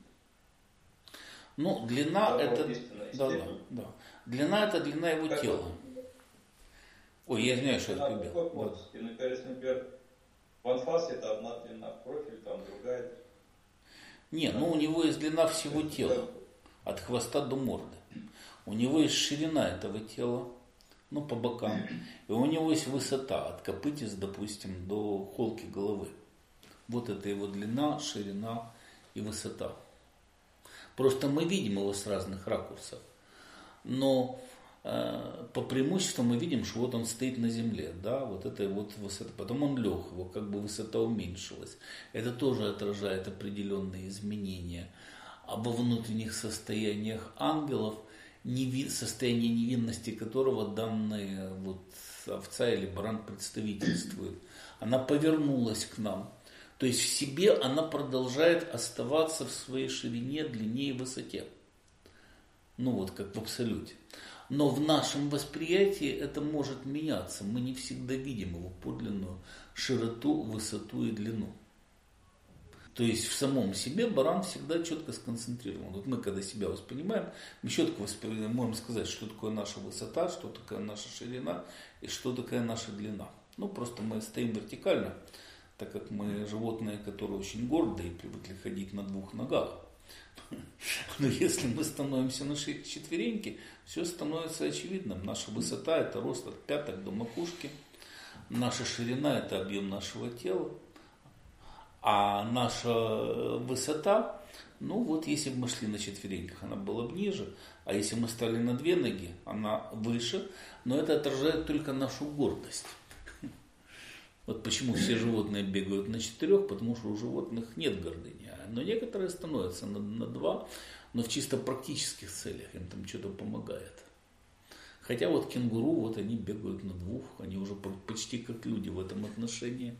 Ну, длина добро, это. Истина, да, да, да. Длина это длина его как тела. Вот? Ой, я знаю, что это любил. И, например, в анфасе это одна длина, в профиль там другая. Не, ну у него есть длина всего тела, от хвоста до морды. У него есть ширина этого тела, ну, по бокам. И у него есть высота от копытец, допустим, до холки головы. Вот это его длина, ширина и высота. Просто мы видим его с разных ракурсов. Но э, по преимуществу мы видим, что вот он стоит на земле. Да, вот это вот высота. Потом он лег, его как бы высота уменьшилась. Это тоже отражает определенные изменения. А во внутренних состояниях ангелов состояние невинности которого данная вот овца или баран представительствует. Она повернулась к нам. То есть в себе она продолжает оставаться в своей ширине, длине и высоте. Ну вот как в абсолюте. Но в нашем восприятии это может меняться. Мы не всегда видим его подлинную широту, высоту и длину. То есть в самом себе баран всегда четко сконцентрирован. Вот мы, когда себя воспринимаем, мы четко воспринимаем, можем сказать, что такое наша высота, что такое наша ширина и что такая наша длина. Ну, просто мы стоим вертикально, так как мы животные, которые очень гордые и привыкли ходить на двух ногах. Но если мы становимся на четвереньки, все становится очевидным. Наша высота – это рост от пяток до макушки. Наша ширина – это объем нашего тела. А наша высота, ну вот если бы мы шли на четвереньках, она была бы ниже. А если мы стали на две ноги, она выше. Но это отражает только нашу гордость. Вот почему все животные бегают на четырех, потому что у животных нет гордыни. Но некоторые становятся на, на два, но в чисто практических целях им там что-то помогает. Хотя вот кенгуру, вот они бегают на двух, они уже почти как люди в этом отношении.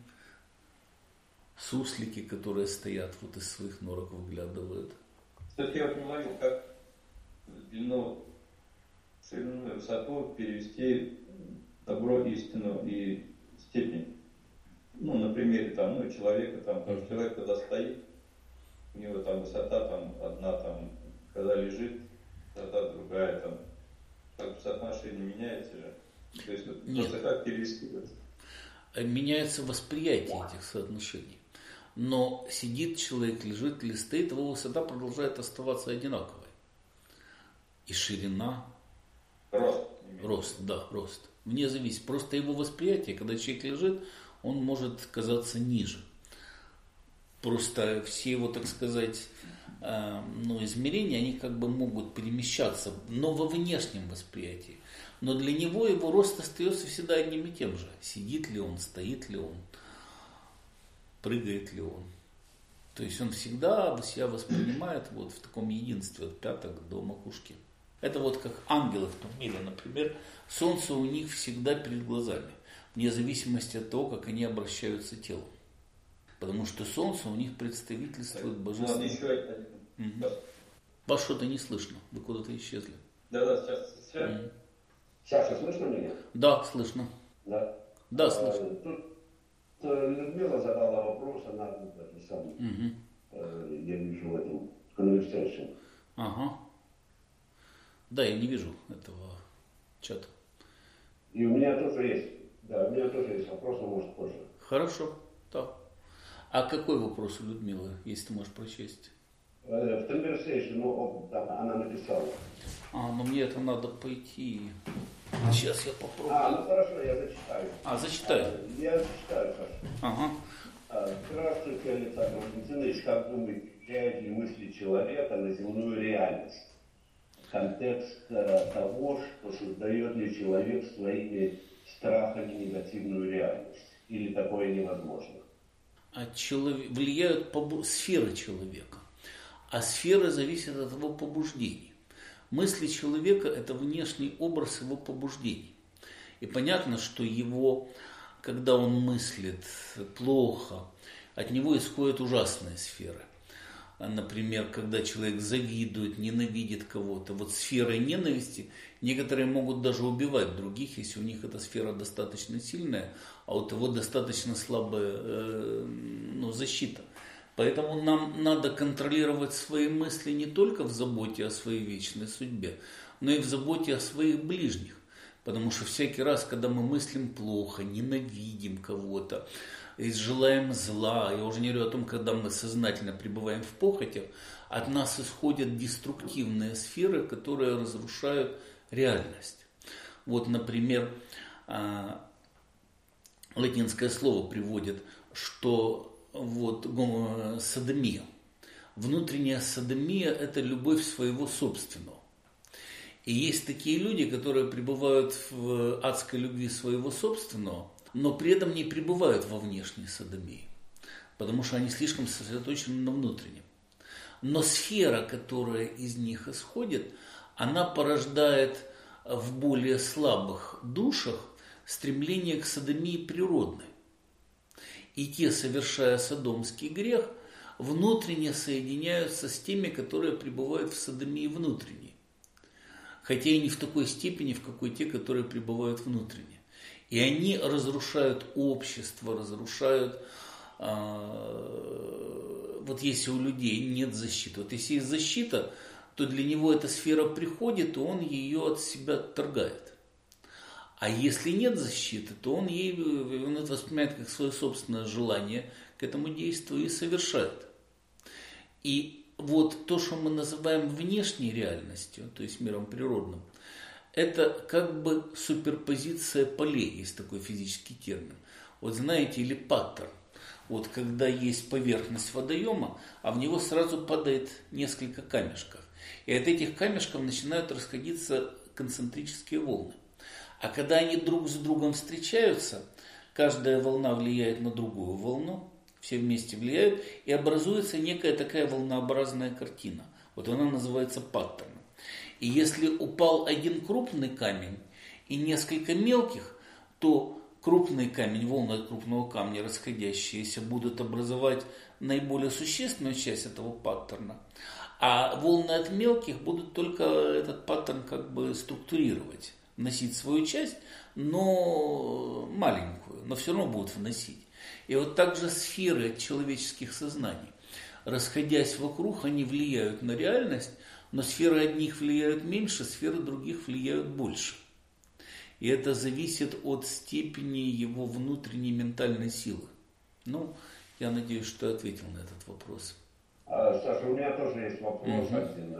Суслики, которые стоят, вот из своих норок выглядывают. Кстати, я вот не могу, как длину, ширину и высоту перевести добро, истину и степень. Ну, на примере там, ну, человека, там, потому что человек, когда стоит, у него там высота там одна, там, когда лежит, высота другая, там, как соотношение меняется же. То есть, Нет. просто как перевести это? Меняется восприятие этих соотношений. Но сидит человек, лежит или стоит, его высота продолжает оставаться одинаковой. И ширина. Рост. Рост, да, рост. Вне зависимости. Просто его восприятие, когда человек лежит, он может казаться ниже. Просто все его, так сказать, э, ну, измерения, они как бы могут перемещаться, но во внешнем восприятии. Но для него его рост остается всегда одним и тем же. Сидит ли он, стоит ли он, прыгает ли он. То есть он всегда себя воспринимает вот в таком единстве от пяток до макушки. Это вот как ангелы в том мире, например, солнце у них всегда перед глазами, вне зависимости от того, как они обращаются телом. Потому что солнце у них представительствует божественное. еще один. Угу. Да. Вас что-то не слышно, вы куда-то исчезли. Да-да, сейчас. сейчас. Угу. Саша, слышно меня? Да, слышно. Да. Да, слышно. А, тут Людмила задала вопрос, она это сам, Угу. я вижу в этом conversation. Ага. Да, я не вижу этого чата. И у меня тоже есть, да, у меня тоже есть вопрос, но может позже. Хорошо, да. А какой вопрос у Людмилы, если ты можешь прочесть? В conversation, ну, она написала. А, ну мне это надо пойти. Сейчас я попробую. А, ну хорошо, я зачитаю. А, зачитай. А, я зачитаю, Саша. Ага. Здравствуйте, Александр Валентинович. Как думаете, влияют ли мысли человека на земную реальность? Контекст э, того, что создает ли человек своими страхами негативную реальность? Или такое невозможно? А человек, влияют побу... сферы человека. А сфера зависит от его побуждений. Мысли человека – это внешний образ его побуждений. И понятно, что его, когда он мыслит плохо, от него исходят ужасные сферы. Например, когда человек завидует, ненавидит кого-то. Вот сферой ненависти некоторые могут даже убивать других, если у них эта сфера достаточно сильная, а у того достаточно слабая э, ну, защита. Поэтому нам надо контролировать свои мысли не только в заботе о своей вечной судьбе, но и в заботе о своих ближних. Потому что всякий раз, когда мы мыслим плохо, ненавидим кого-то, желаем зла, я уже не говорю о том, когда мы сознательно пребываем в похотях, от нас исходят деструктивные сферы, которые разрушают реальность. Вот, например, латинское слово приводит, что вот садомия. Внутренняя садомия – это любовь своего собственного. И есть такие люди, которые пребывают в адской любви своего собственного, но при этом не пребывают во внешней садомии, потому что они слишком сосредоточены на внутреннем. Но сфера, которая из них исходит, она порождает в более слабых душах стремление к садомии природной. И те, совершая содомский грех, внутренне соединяются с теми, которые пребывают в содомии внутренней. Хотя и не в такой степени, в какой те, которые пребывают внутренне. И они разрушают общество, разрушают... Э, вот если у людей нет защиты. Вот если есть защита, то для него эта сфера приходит, и он ее от себя отторгает. А если нет защиты, то он, ей, он это воспринимает как свое собственное желание к этому действию и совершает. И вот то, что мы называем внешней реальностью, то есть миром природным, это как бы суперпозиция полей, есть такой физический термин. Вот знаете, или паттерн. Вот когда есть поверхность водоема, а в него сразу падает несколько камешков. И от этих камешков начинают расходиться концентрические волны. А когда они друг с другом встречаются, каждая волна влияет на другую волну, все вместе влияют, и образуется некая такая волнообразная картина. Вот она называется паттерном. И если упал один крупный камень, и несколько мелких, то крупный камень, волны от крупного камня, расходящиеся, будут образовать наиболее существенную часть этого паттерна, а волны от мелких будут только этот паттерн как бы структурировать, вносить свою часть, но маленькую, но все равно будут вносить. И вот также сферы от человеческих сознаний, расходясь вокруг, они влияют на реальность, но сферы одних влияют меньше, сферы других влияют больше. И это зависит от степени его внутренней ментальной силы. Ну, я надеюсь, что я ответил на этот вопрос. Саша, у меня тоже есть вопрос угу. один.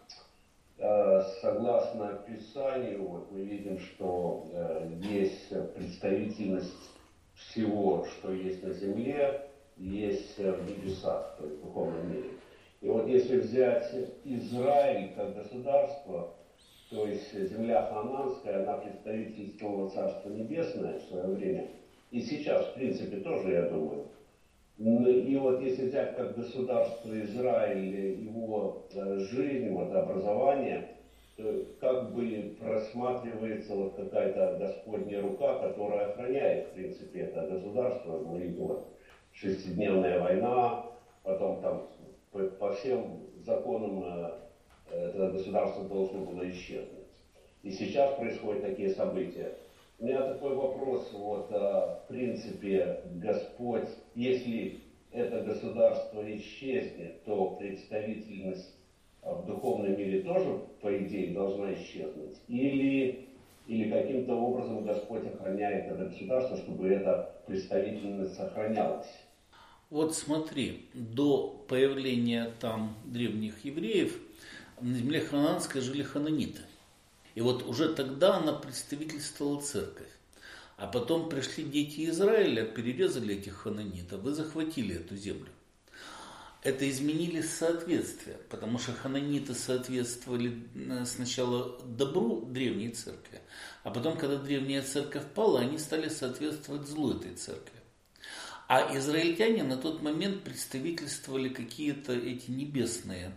Согласно Писанию, вот мы видим, что есть представительность всего, что есть на земле, есть в небесах, то есть в духовном мире. И вот если взять Израиль как государство, то есть земля ханаанская, она представительствовала Царство Небесное в свое время. И сейчас, в принципе, тоже, я думаю. И вот если взять как государство Израиль, его жизнь, вот образование, то как бы просматривается вот какая-то Господня рука, которая охраняет, в принципе, это государство. Мы видим вот шестидневная война, потом там по, по всем законам это государство должно было исчезнуть. И сейчас происходят такие события. У меня такой вопрос, вот, в принципе, Господь, если это государство исчезнет, то представительность в духовном мире тоже, по идее, должна исчезнуть? Или, или каким-то образом Господь охраняет это государство, чтобы эта представительность сохранялась? Вот смотри, до появления там древних евреев на земле ханаанской жили хананиты. И вот уже тогда она представительствовала церковь. А потом пришли дети Израиля, перерезали этих хананитов и захватили эту землю. Это изменили соответствие, потому что хананиты соответствовали сначала добру древней церкви, а потом, когда древняя церковь пала, они стали соответствовать злу этой церкви. А израильтяне на тот момент представительствовали какие-то эти небесные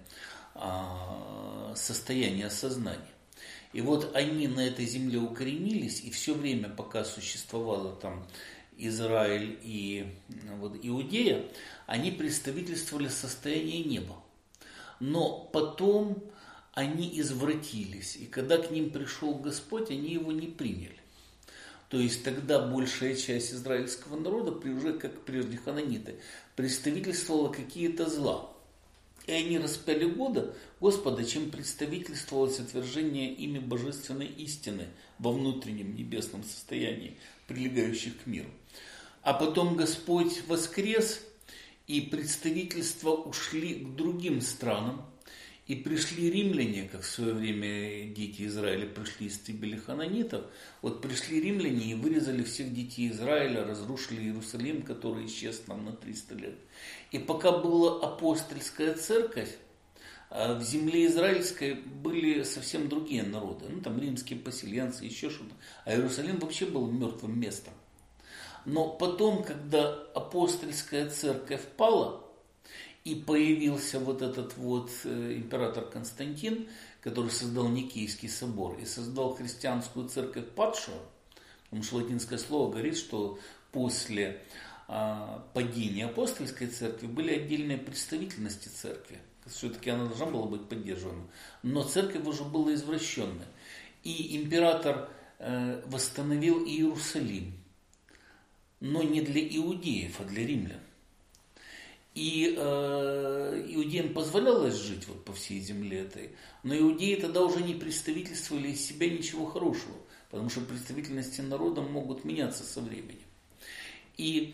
а, состояния сознания. И вот они на этой земле укоренились, и все время, пока существовало там Израиль и вот, Иудея, они представительствовали состояние неба. Но потом они извратились, и когда к ним пришел Господь, они его не приняли. То есть тогда большая часть израильского народа, уже как прежде хананиты, представительствовала какие-то зла. И они распяли года Господа, чем представительствовалось отвержение ими божественной истины во внутреннем небесном состоянии, прилегающих к миру. А потом Господь воскрес, и представительства ушли к другим странам, и пришли римляне, как в свое время дети Израиля пришли и истребили хананитов. Вот пришли римляне и вырезали всех детей Израиля, разрушили Иерусалим, который исчез нам на триста лет. И пока была апостольская церковь, в земле израильской были совсем другие народы. Ну, там римские поселенцы, еще что-то. А Иерусалим вообще был мертвым местом. Но потом, когда апостольская церковь пала, и появился вот этот вот император Константин, который создал Никейский собор и создал христианскую церковь падшую, потому что латинское слово говорит, что после а, падения апостольской церкви были отдельные представительности церкви. Все-таки она должна была быть поддержана. Но церковь уже была извращенная. И император э, восстановил Иерусалим, но не для иудеев, а для римлян. И э, иудеям позволялось жить вот по всей земле этой, но иудеи тогда уже не представительствовали из себя ничего хорошего, потому что представительности народа могут меняться со временем. И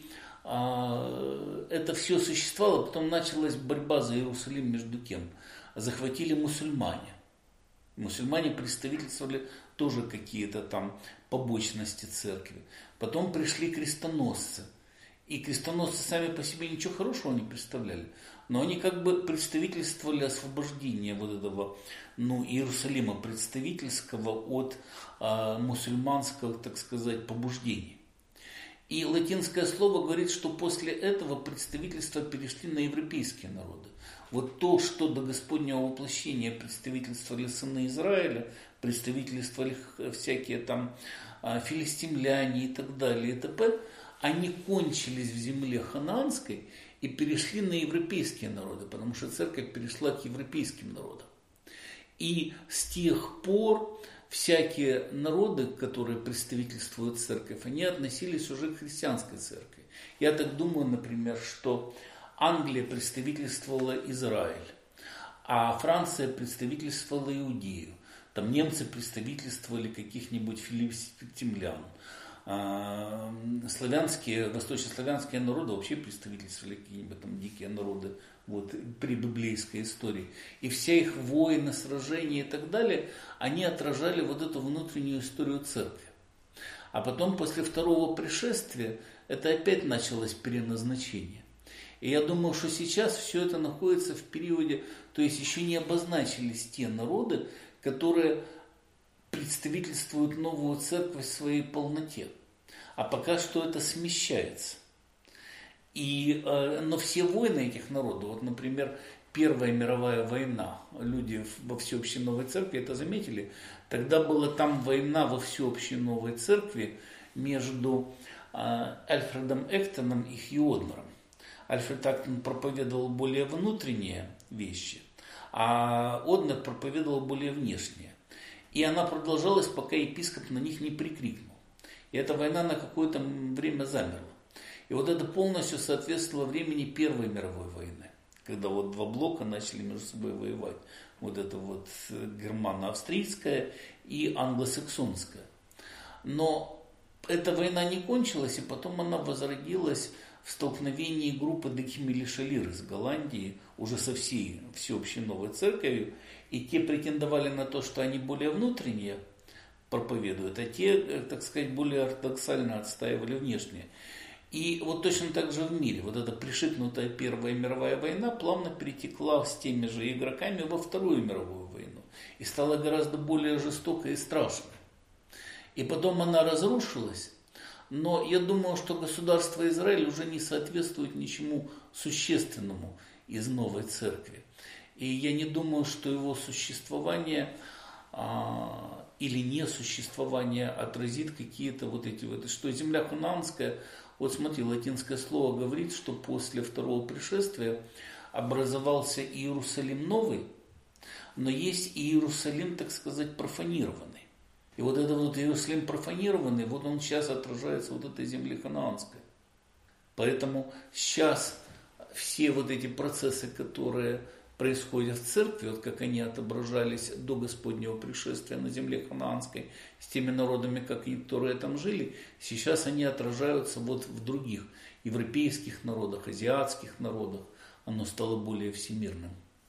э, это все существовало, потом началась борьба за Иерусалим между кем? Захватили мусульмане. Мусульмане представительствовали тоже какие-то там побочности церкви. Потом пришли крестоносцы. И крестоносцы сами по себе ничего хорошего не представляли, но они как бы представительствовали освобождение вот этого, ну, Иерусалима представительского от а, мусульманского, так сказать, побуждений. И латинское слово говорит, что после этого представительства перешли на европейские народы. Вот то, что до Господнего воплощения представительствовали сыны Израиля, представительствовали всякие там филистимляне и так далее, и т.п., они кончились в земле ханаанской и перешли на европейские народы, потому что церковь перешла к европейским народам. И с тех пор всякие народы, которые представительствуют церковь, они относились уже к христианской церкви. Я так думаю, например, что Англия представительствовала Израиль, а Франция представительствовала Иудею. Там немцы представительствовали каких-нибудь филистимлян. Славянские, восточнославянские народы вообще представительствовали какие-нибудь там дикие народы вот, при библейской истории. И все их войны, сражения и так далее, они отражали вот эту внутреннюю историю церкви. А потом, после второго пришествия, это опять началось переназначение. И я думаю, что сейчас все это находится в периоде, то есть еще не обозначились те народы, которые представительствуют новую церковь в своей полноте. А пока что это смещается. И, э, но все войны этих народов, вот, например, Первая мировая война, люди во всеобщей новой церкви это заметили, тогда была там война во всеобщей новой церкви между э, Альфредом Эктоном и Хью Одлером. Альфред Эктон проповедовал более внутренние вещи, а Одлер проповедовал более внешние. И она продолжалась, пока епископ на них не прикрикнул. И эта война на какое-то время замерла. И вот это полностью соответствовало времени Первой мировой войны, когда вот два блока начали между собой воевать. Вот это вот германо-австрийская и англосаксонская. Но эта война не кончилась, и потом она возродилась в столкновении группы Декимили Шалир из Голландии, уже со всей всеобщей новой церковью. И те претендовали на то, что они более внутренние проповедуют, а те, так сказать, более ортодоксально отстаивали внешние. И вот точно так же в мире. Вот эта пришикнутая Первая мировая война плавно перетекла с теми же игроками во Вторую мировую войну. И стала гораздо более жестокой и страшной. И потом она разрушилась. Но я думаю, что государство Израиль уже не соответствует ничему существенному из новой церкви. И я не думаю, что его существование а, или несуществование отразит какие-то вот эти вот... Что земля ханаанская, вот смотри, латинское слово говорит, что после второго пришествия образовался Иерусалим новый, но есть Иерусалим, так сказать, профанированный. И вот этот вот Иерусалим профанированный, вот он сейчас отражается вот этой земли ханаанской. Поэтому сейчас все вот эти процессы, которые происходят в церкви, вот как они отображались до Господнего пришествия на земле ханаанской, с теми народами, которые там жили, сейчас они отражаются вот в других европейских народах, азиатских народах. Оно стало более всемирным.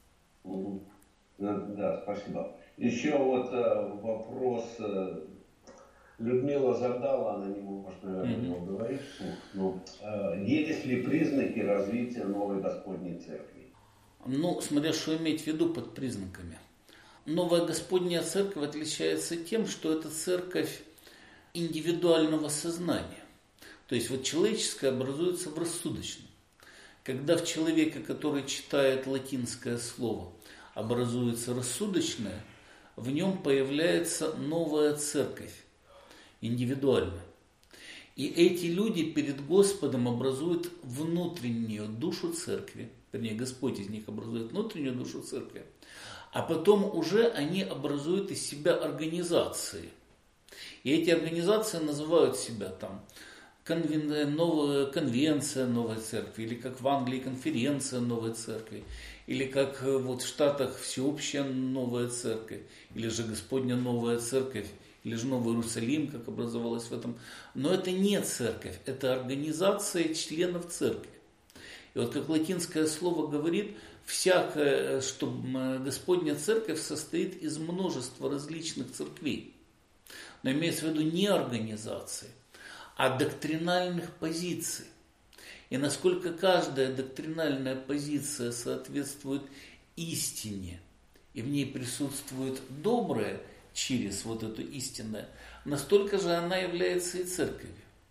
Да, спасибо. Еще вот э, вопрос э, Людмила задала, она не может, наверное, mm-hmm. его говорить вслух, но э, есть ли признаки развития новой Господней Церкви? Ну, смотря что иметь в виду под признаками. Новая Господняя Церковь отличается тем, что это церковь индивидуального сознания. То есть вот человеческое образуется в рассудочном. Когда в человеке, который читает латинское слово, образуется рассудочное, в нем появляется новая церковь, индивидуальная. И эти люди перед Господом образуют внутреннюю душу церкви. Вернее, Господь из них образует внутреннюю душу церкви. А потом уже они образуют из себя организации. И эти организации называют себя там конвен... новая... конвенция новой церкви, или как в Англии конференция новой церкви, или как вот в Штатах всеобщая новая церковь, или же Господня новая церковь, или же Новый Иерусалим, как образовалась в этом. Но это не церковь, это организация членов церкви. И вот как латинское слово говорит, всякое, что Господня церковь состоит из множества различных церквей. Но имеется в виду не организации, а доктринальных позиций. И насколько каждая доктринальная позиция соответствует истине, и в ней присутствует доброе через вот это истинное, настолько же она является и церковью.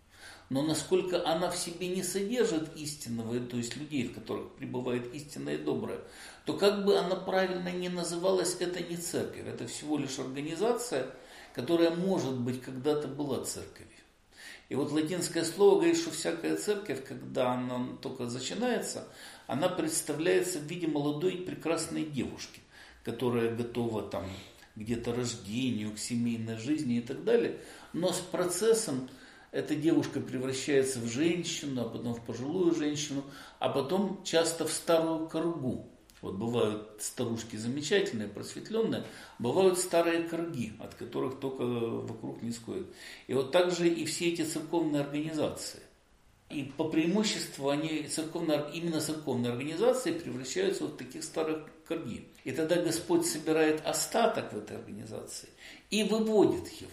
Но насколько она в себе не содержит истинного, то есть людей, в которых пребывает истинное и доброе, то как бы она правильно не называлась, это не церковь. Это всего лишь организация, которая, может быть, когда-то была церковью. И вот латинское слово говорит, что всякая церковь, когда она только начинается, она представляется в виде молодой прекрасной девушки, которая готова там где-то рождению, к семейной жизни и так далее. Но с процессом эта девушка превращается в женщину, а потом в пожилую женщину, а потом часто в старую коргу. Вот бывают старушки замечательные, просветленные, бывают старые корги, от которых только вокруг не сходят. И вот также и все эти церковные организации. И по преимуществу они, церковные, именно церковные организации превращаются в таких старых корги. И тогда Господь собирает остаток в этой организации и выводит его.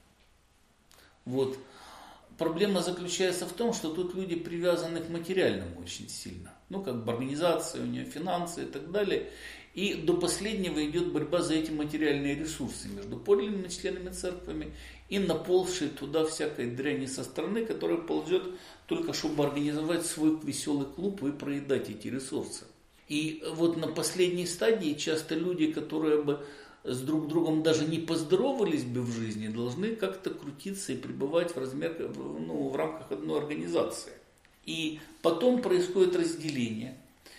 Вот. Проблема заключается в том, что тут люди привязаны к материальному очень сильно. Ну, как бы организация, у нее финансы и так далее. И до последнего идет борьба за эти материальные ресурсы между подлинными членами церквами и наползшей туда всякой дряни со стороны, которая ползет только чтобы организовать свой веселый клуб и проедать эти ресурсы. И вот на последней стадии часто люди, которые бы с друг другом даже не поздоровались бы в жизни, должны как-то крутиться и пребывать в, размер, ну, в рамках одной организации. И потом происходит разделение.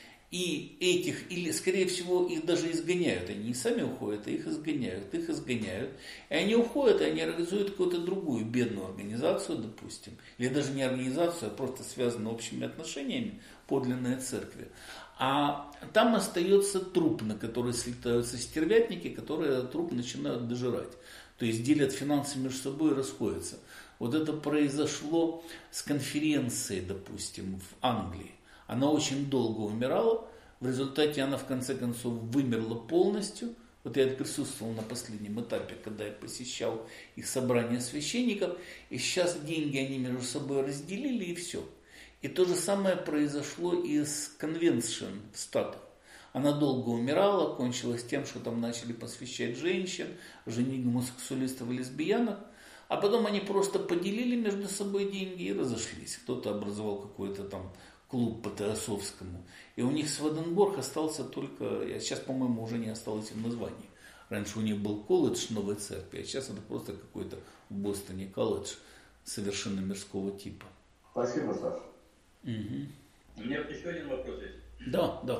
И этих, или скорее всего, их даже изгоняют. Они не сами уходят, а их изгоняют, их изгоняют. И они уходят, и они организуют какую-то другую бедную организацию, допустим. Или даже не организацию, а просто связанную общими отношениями, подлинные церкви. А там остается труп, на который слетаются стервятники, которые этот труп начинают дожирать. То есть делят финансы между собой и расходятся. Вот это произошло с конференцией, допустим, в Англии. Она очень долго умирала, в результате она в конце концов вымерла полностью. Вот я присутствовал на последнем этапе, когда я посещал их собрание священников, и сейчас деньги они между собой разделили, и все. И то же самое произошло и с конвеншн в Штатах. Она долго умирала, кончилась тем, что там начали посвящать женщин, женить гомосексуалистов и лесбиянок, а потом они просто поделили между собой деньги и разошлись. Кто-то образовал какой-то там клуб по Тарасовскому. И у них Сведенборг остался только, сейчас, по-моему, уже не осталось и в названии. Раньше у них был колледж Новой Церкви, а сейчас это просто какой-то в Бостоне колледж совершенно мирского типа. Спасибо, Саша. Угу. У меня вот еще один вопрос есть. Да, да.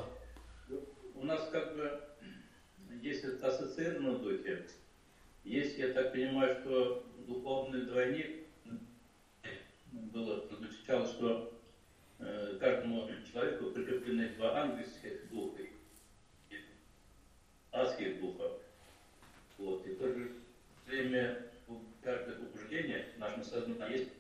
У нас как бы есть ассоциированные духи. Есть, я так понимаю, что духовный двойник было, звучало, что э, каждому человеку прикреплены два ангельских духа и адских духов. Вот. И в то же время каждое побуждение в нашем сознании есть.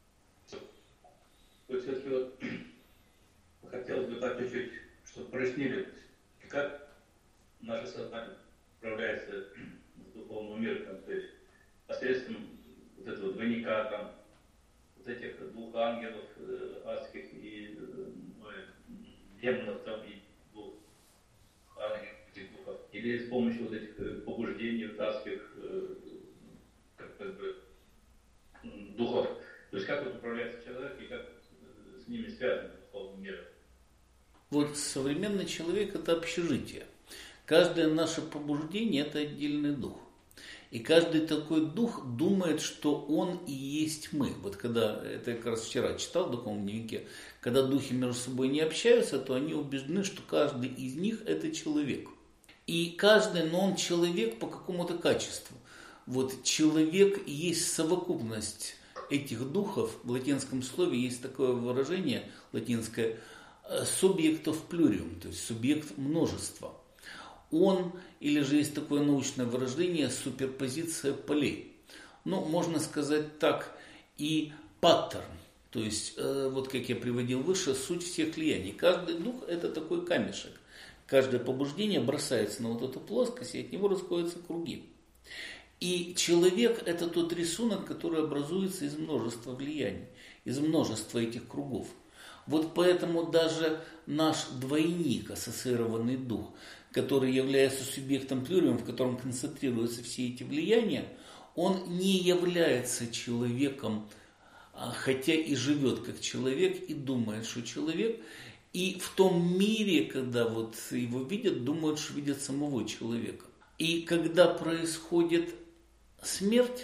То есть все-таки вот хотелось бы так чуть-чуть, чтобы прояснили, как наше сознание управляется с духовным миром, то есть посредством вот этого двойника, там, вот этих двух ангелов э, адских и э, демонов там и двух ангелов, духов, или с помощью вот этих побуждений вот, адских э, как, как бы, духов. То есть как вот управляется человек и как с ними связан духовный мир. Вот современный человек – это общежитие. Каждое наше побуждение – это отдельный дух. И каждый такой дух думает, что он и есть мы. Вот когда, это я как раз вчера читал в духовном дневнике, когда духи между собой не общаются, то они убеждены, что каждый из них – это человек. И каждый, но он человек по какому-то качеству. Вот человек есть совокупность этих духов. В латинском слове есть такое выражение латинское «субъектов плюриум», то есть субъект множества. Он, или же есть такое научное выражение «суперпозиция полей». Ну, можно сказать так, и паттерн, то есть, э, вот как я приводил выше, суть всех влияний. Каждый дух – это такой камешек. Каждое побуждение бросается на вот эту плоскость, и от него расходятся круги. И человек – это тот рисунок, который образуется из множества влияний, из множества этих кругов. Вот поэтому даже наш двойник, ассоциированный дух, который является субъектом плюриум, в котором концентрируются все эти влияния, он не является человеком хотя и живет как человек, и думает, что человек, и в том мире, когда вот его видят, думают, что видят самого человека. И когда происходит смерть,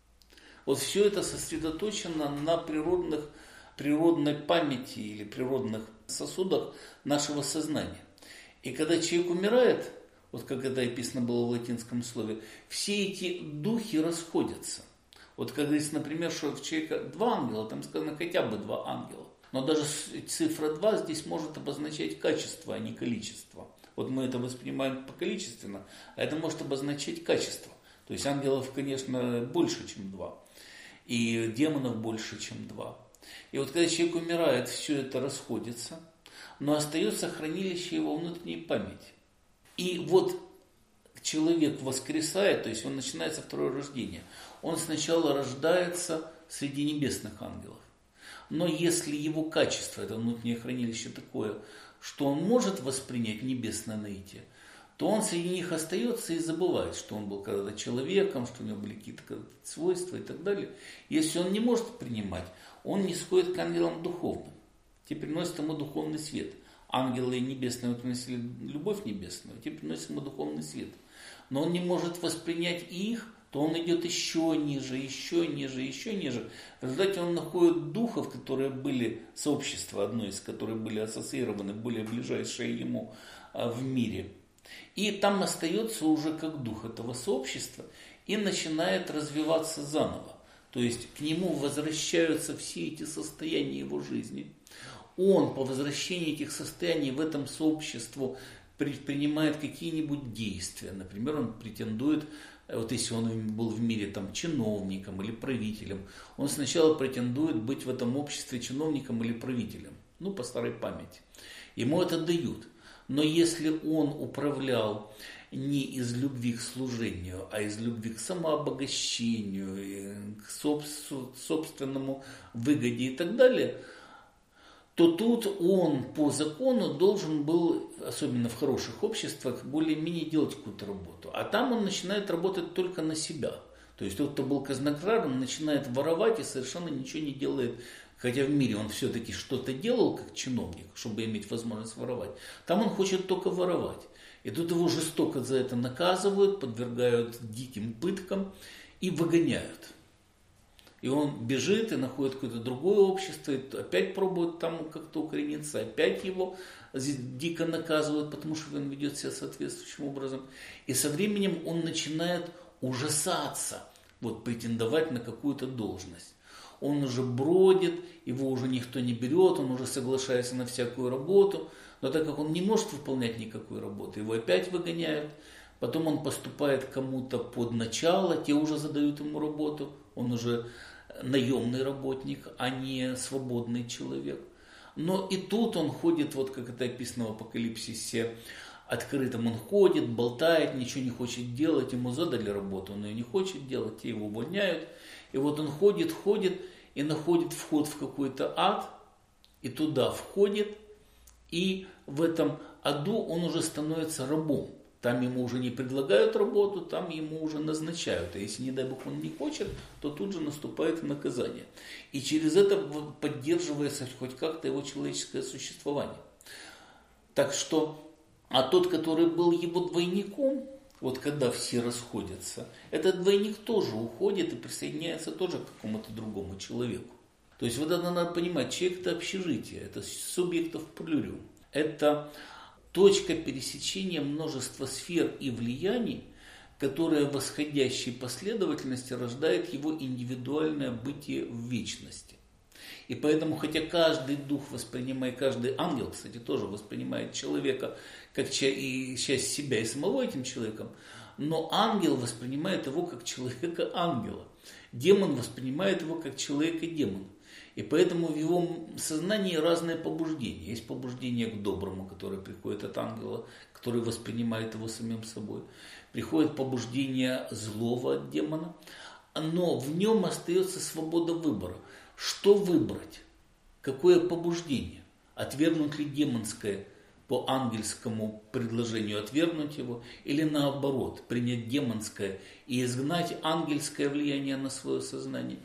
вот все это сосредоточено на природных, природной памяти или природных сосудах нашего сознания. И когда человек умирает, вот как это описано было в латинском слове, все эти духи расходятся. Вот как говорится, например, что в человека два ангела, там сказано хотя бы два ангела. Но даже цифра два здесь может обозначать качество, а не количество. Вот мы это воспринимаем поколичественно, а это может обозначать качество. То есть ангелов, конечно, больше, чем два. И демонов больше, чем два. И вот когда человек умирает, все это расходится, но остается хранилище его внутренней памяти. И вот человек воскресает, то есть он начинается второе рождение. Он сначала рождается среди небесных ангелов. Но если его качество, это внутреннее хранилище такое, что он может воспринять небесное наитие, то он среди них остается и забывает, что он был когда-то человеком, что у него были какие-то свойства и так далее. Если он не может принимать, он нисходит к ангелам духовным. Те приносят ему духовный свет. Ангелы небесные приносили любовь небесную, те приносят ему духовный свет. Но он не может воспринять их, то он идет еще ниже, еще ниже, еще ниже. В результате он находит духов, которые были, сообщество одно из которых были ассоциированы, более ближайшие ему в мире. И там остается уже как дух этого сообщества и начинает развиваться заново. То есть к нему возвращаются все эти состояния его жизни. Он по возвращении этих состояний в этом сообществу предпринимает какие-нибудь действия. Например, он претендует, вот если он был в мире там, чиновником или правителем, он сначала претендует быть в этом обществе чиновником или правителем. Ну, по старой памяти. Ему это дают. Но если он управлял не из любви к служению, а из любви к самообогащению, к собственному выгоде и так далее, то тут он по закону должен был, особенно в хороших обществах, более-менее делать какую-то работу. А там он начинает работать только на себя. То есть тот, кто был казнокрадом, начинает воровать и совершенно ничего не делает. Хотя в мире он все-таки что-то делал как чиновник, чтобы иметь возможность воровать. Там он хочет только воровать. И тут его жестоко за это наказывают, подвергают диким пыткам и выгоняют. И он бежит и находит какое-то другое общество, и опять пробует там как-то укорениться, опять его дико наказывают, потому что он ведет себя соответствующим образом. И со временем он начинает ужасаться, вот, претендовать на какую-то должность. Он уже бродит, его уже никто не берет, он уже соглашается на всякую работу, но так как он не может выполнять никакой работы, его опять выгоняют. Потом он поступает кому-то под начало, те уже задают ему работу, он уже наемный работник, а не свободный человек. Но и тут он ходит, вот как это описано в Апокалипсисе, открытым он ходит, болтает, ничего не хочет делать, ему задали работу, он ее не хочет делать, те его увольняют. И вот он ходит, ходит и находит вход в какой-то ад, и туда входит, и в этом аду он уже становится рабом. Там ему уже не предлагают работу, там ему уже назначают. А если, не дай бог, он не хочет, то тут же наступает наказание. И через это поддерживается хоть как-то его человеческое существование. Так что, а тот, который был его двойником, вот когда все расходятся, этот двойник тоже уходит и присоединяется тоже к какому-то другому человеку. То есть вот это надо понимать, человек это общежитие, это субъектов плюриум. Это точка пересечения множества сфер и влияний, которая в восходящей последовательности рождает его индивидуальное бытие в вечности. И поэтому, хотя каждый дух воспринимает, каждый ангел, кстати, тоже воспринимает человека как и часть себя и самого этим человеком, но ангел воспринимает его как человека-ангела. Демон воспринимает его как человека-демон. И поэтому в его сознании разные побуждения. Есть побуждение к доброму, которое приходит от ангела, который воспринимает его самим собой. Приходит побуждение злого от демона, но в нем остается свобода выбора. Что выбрать? Какое побуждение? Отвергнуть ли демонское по ангельскому предложению, отвергнуть его, или наоборот, принять демонское и изгнать ангельское влияние на свое сознание.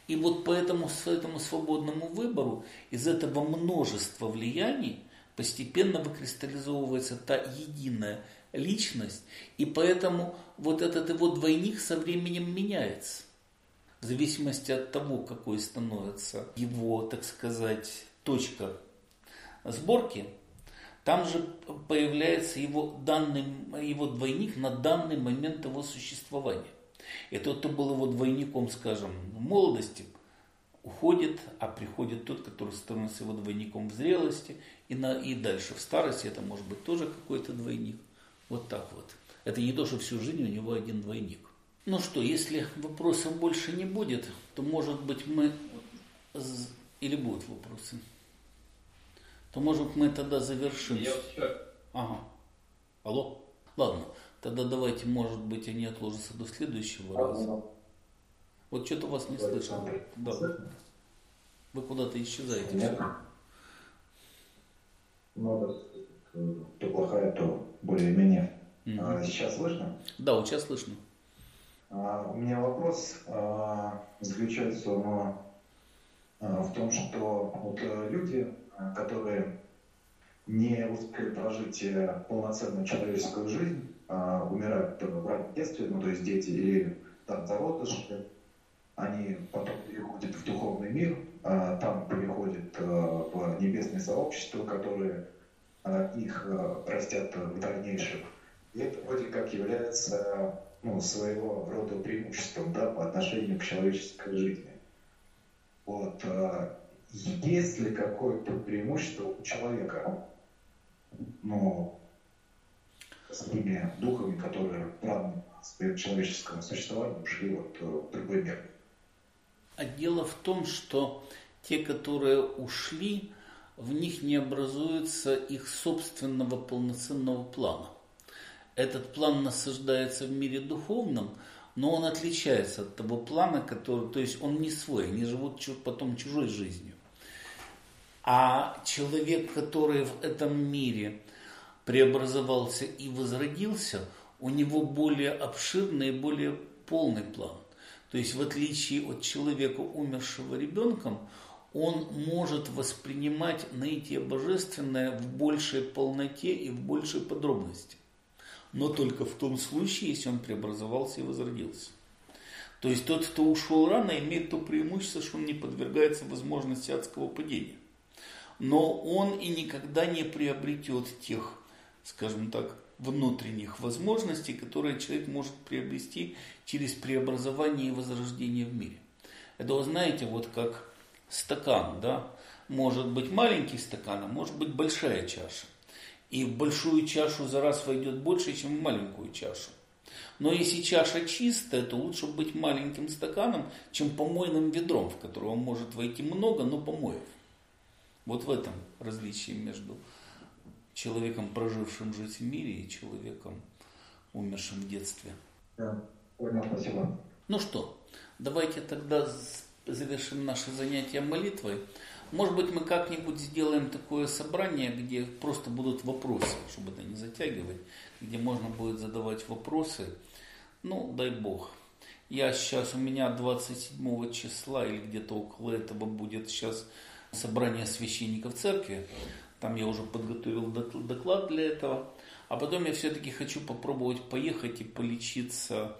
И вот по этому, этому свободному выбору из этого множества влияний постепенно выкристаллизовывается та единая личность, и поэтому вот этот его двойник со временем меняется. В зависимости от того, какой становится его, так сказать, точка сборки, там же появляется его, данный, его двойник на данный момент его существования. И тот, кто был его двойником, скажем, в молодости, уходит, а приходит тот, который становится его двойником в зрелости, и, на, и дальше в старости это может быть тоже какой-то двойник. Вот так вот. Это не то, что всю жизнь у него один двойник. Ну что, если вопросов больше не будет, то, может быть, мы... Или будут вопросы? То, может, мы тогда завершим. Я все. Ага. Алло? Ладно. Тогда давайте, может быть, они отложатся до следующего раза. Вот что-то вас не слышно. Да. Вы куда-то исчезаете. Нет. Ну, то плохая, то более-менее. Угу. А, сейчас слышно? Да, вот сейчас слышно. А, у меня вопрос а, заключается он, а, в том, что вот люди, которые не успели прожить полноценную человеческую жизнь, а, умирают в раннем детстве, ну то есть дети или там зародыши, они потом переходят в духовный мир, а, там переходят а, в небесные сообщества, которые а, их а, растят в дальнейшем. И это вроде как является ну, своего рода преимуществом, да, по отношению к человеческой жизни. Вот, а, есть ли какое-то преимущество у человека, ну, с теми духами, которые в раннем своем человеческом существовании ушли вот в другой мир? А дело в том, что те, которые ушли, в них не образуется их собственного полноценного плана. Этот план насаждается в мире духовном, но он отличается от того плана, который, то есть он не свой, они живут потом чужой жизнью. А человек, который в этом мире преобразовался и возродился, у него более обширный и более полный план. То есть в отличие от человека, умершего ребенком, он может воспринимать наитие божественное в большей полноте и в большей подробности. Но только в том случае, если он преобразовался и возродился. То есть тот, кто ушел рано, имеет то преимущество, что он не подвергается возможности адского падения. Но он и никогда не приобретет тех, скажем так, внутренних возможностей, которые человек может приобрести через преобразование и возрождение в мире. Это, вы знаете, вот как стакан, да? Может быть маленький стакан, а может быть большая чаша. И в большую чашу за раз войдет больше, чем в маленькую чашу. Но если чаша чистая, то лучше быть маленьким стаканом, чем помойным ведром, в которого может войти много, но помоев. Вот в этом различие между человеком, прожившим жизнь в мире, и человеком, умершим в детстве. Да, понял, спасибо. Ну что, давайте тогда завершим наше занятие молитвой. Может быть, мы как-нибудь сделаем такое собрание, где просто будут вопросы, чтобы это не затягивать, где можно будет задавать вопросы. Ну, дай Бог. Я сейчас, у меня двадцать седьмого числа или где-то около этого будет сейчас собрание священников церкви. Там я уже подготовил доклад для этого. А потом я все-таки хочу попробовать поехать и полечиться.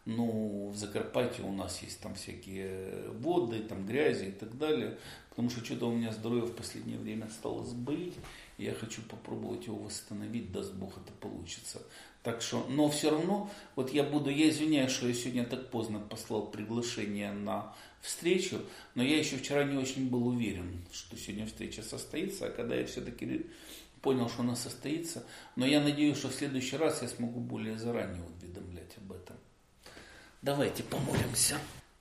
Ну, в Закарпатье у нас есть там всякие воды, там грязи и так далее. Потому что что-то у меня здоровье в последнее время стало сбоить. И я хочу попробовать его восстановить, даст Бог, это получится. Так что, но все равно, вот я буду, я извиняюсь, что я сегодня так поздно послал приглашение на встречу, но я еще вчера не очень был уверен, что сегодня встреча состоится, а когда я все-таки понял, что она состоится, но я надеюсь, что в следующий раз я смогу более заранее уведомлять об этом. Давайте помолимся.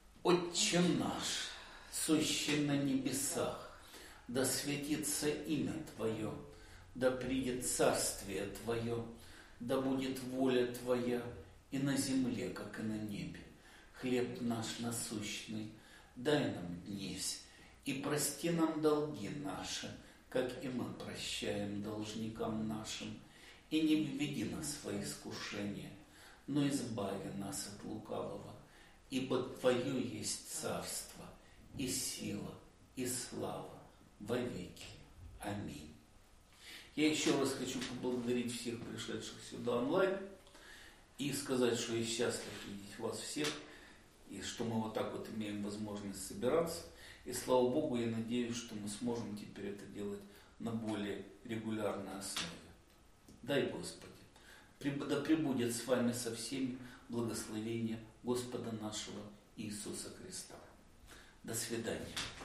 Отче наш, сущий на небесах, да светится имя Твое, да придет царствие Твое, да будет воля Твоя и на земле, как и на небе. Хлеб наш насущный дай нам днесь, и прости нам долги наши, как и мы прощаем должникам нашим. И не введи нас в свои искушения, но избави нас от лукавого, ибо Твое есть царство, и сила, и слава во веки. Аминь. Я еще раз хочу поблагодарить всех пришедших сюда онлайн и сказать, что я счастлив видеть вас всех, и что мы вот так вот имеем возможность собираться. И слава Богу, я надеюсь, что мы сможем теперь это делать на более регулярной основе. Дай Господи, да пребудет с вами со всеми благословение Господа нашего Иисуса Христа. До свидания.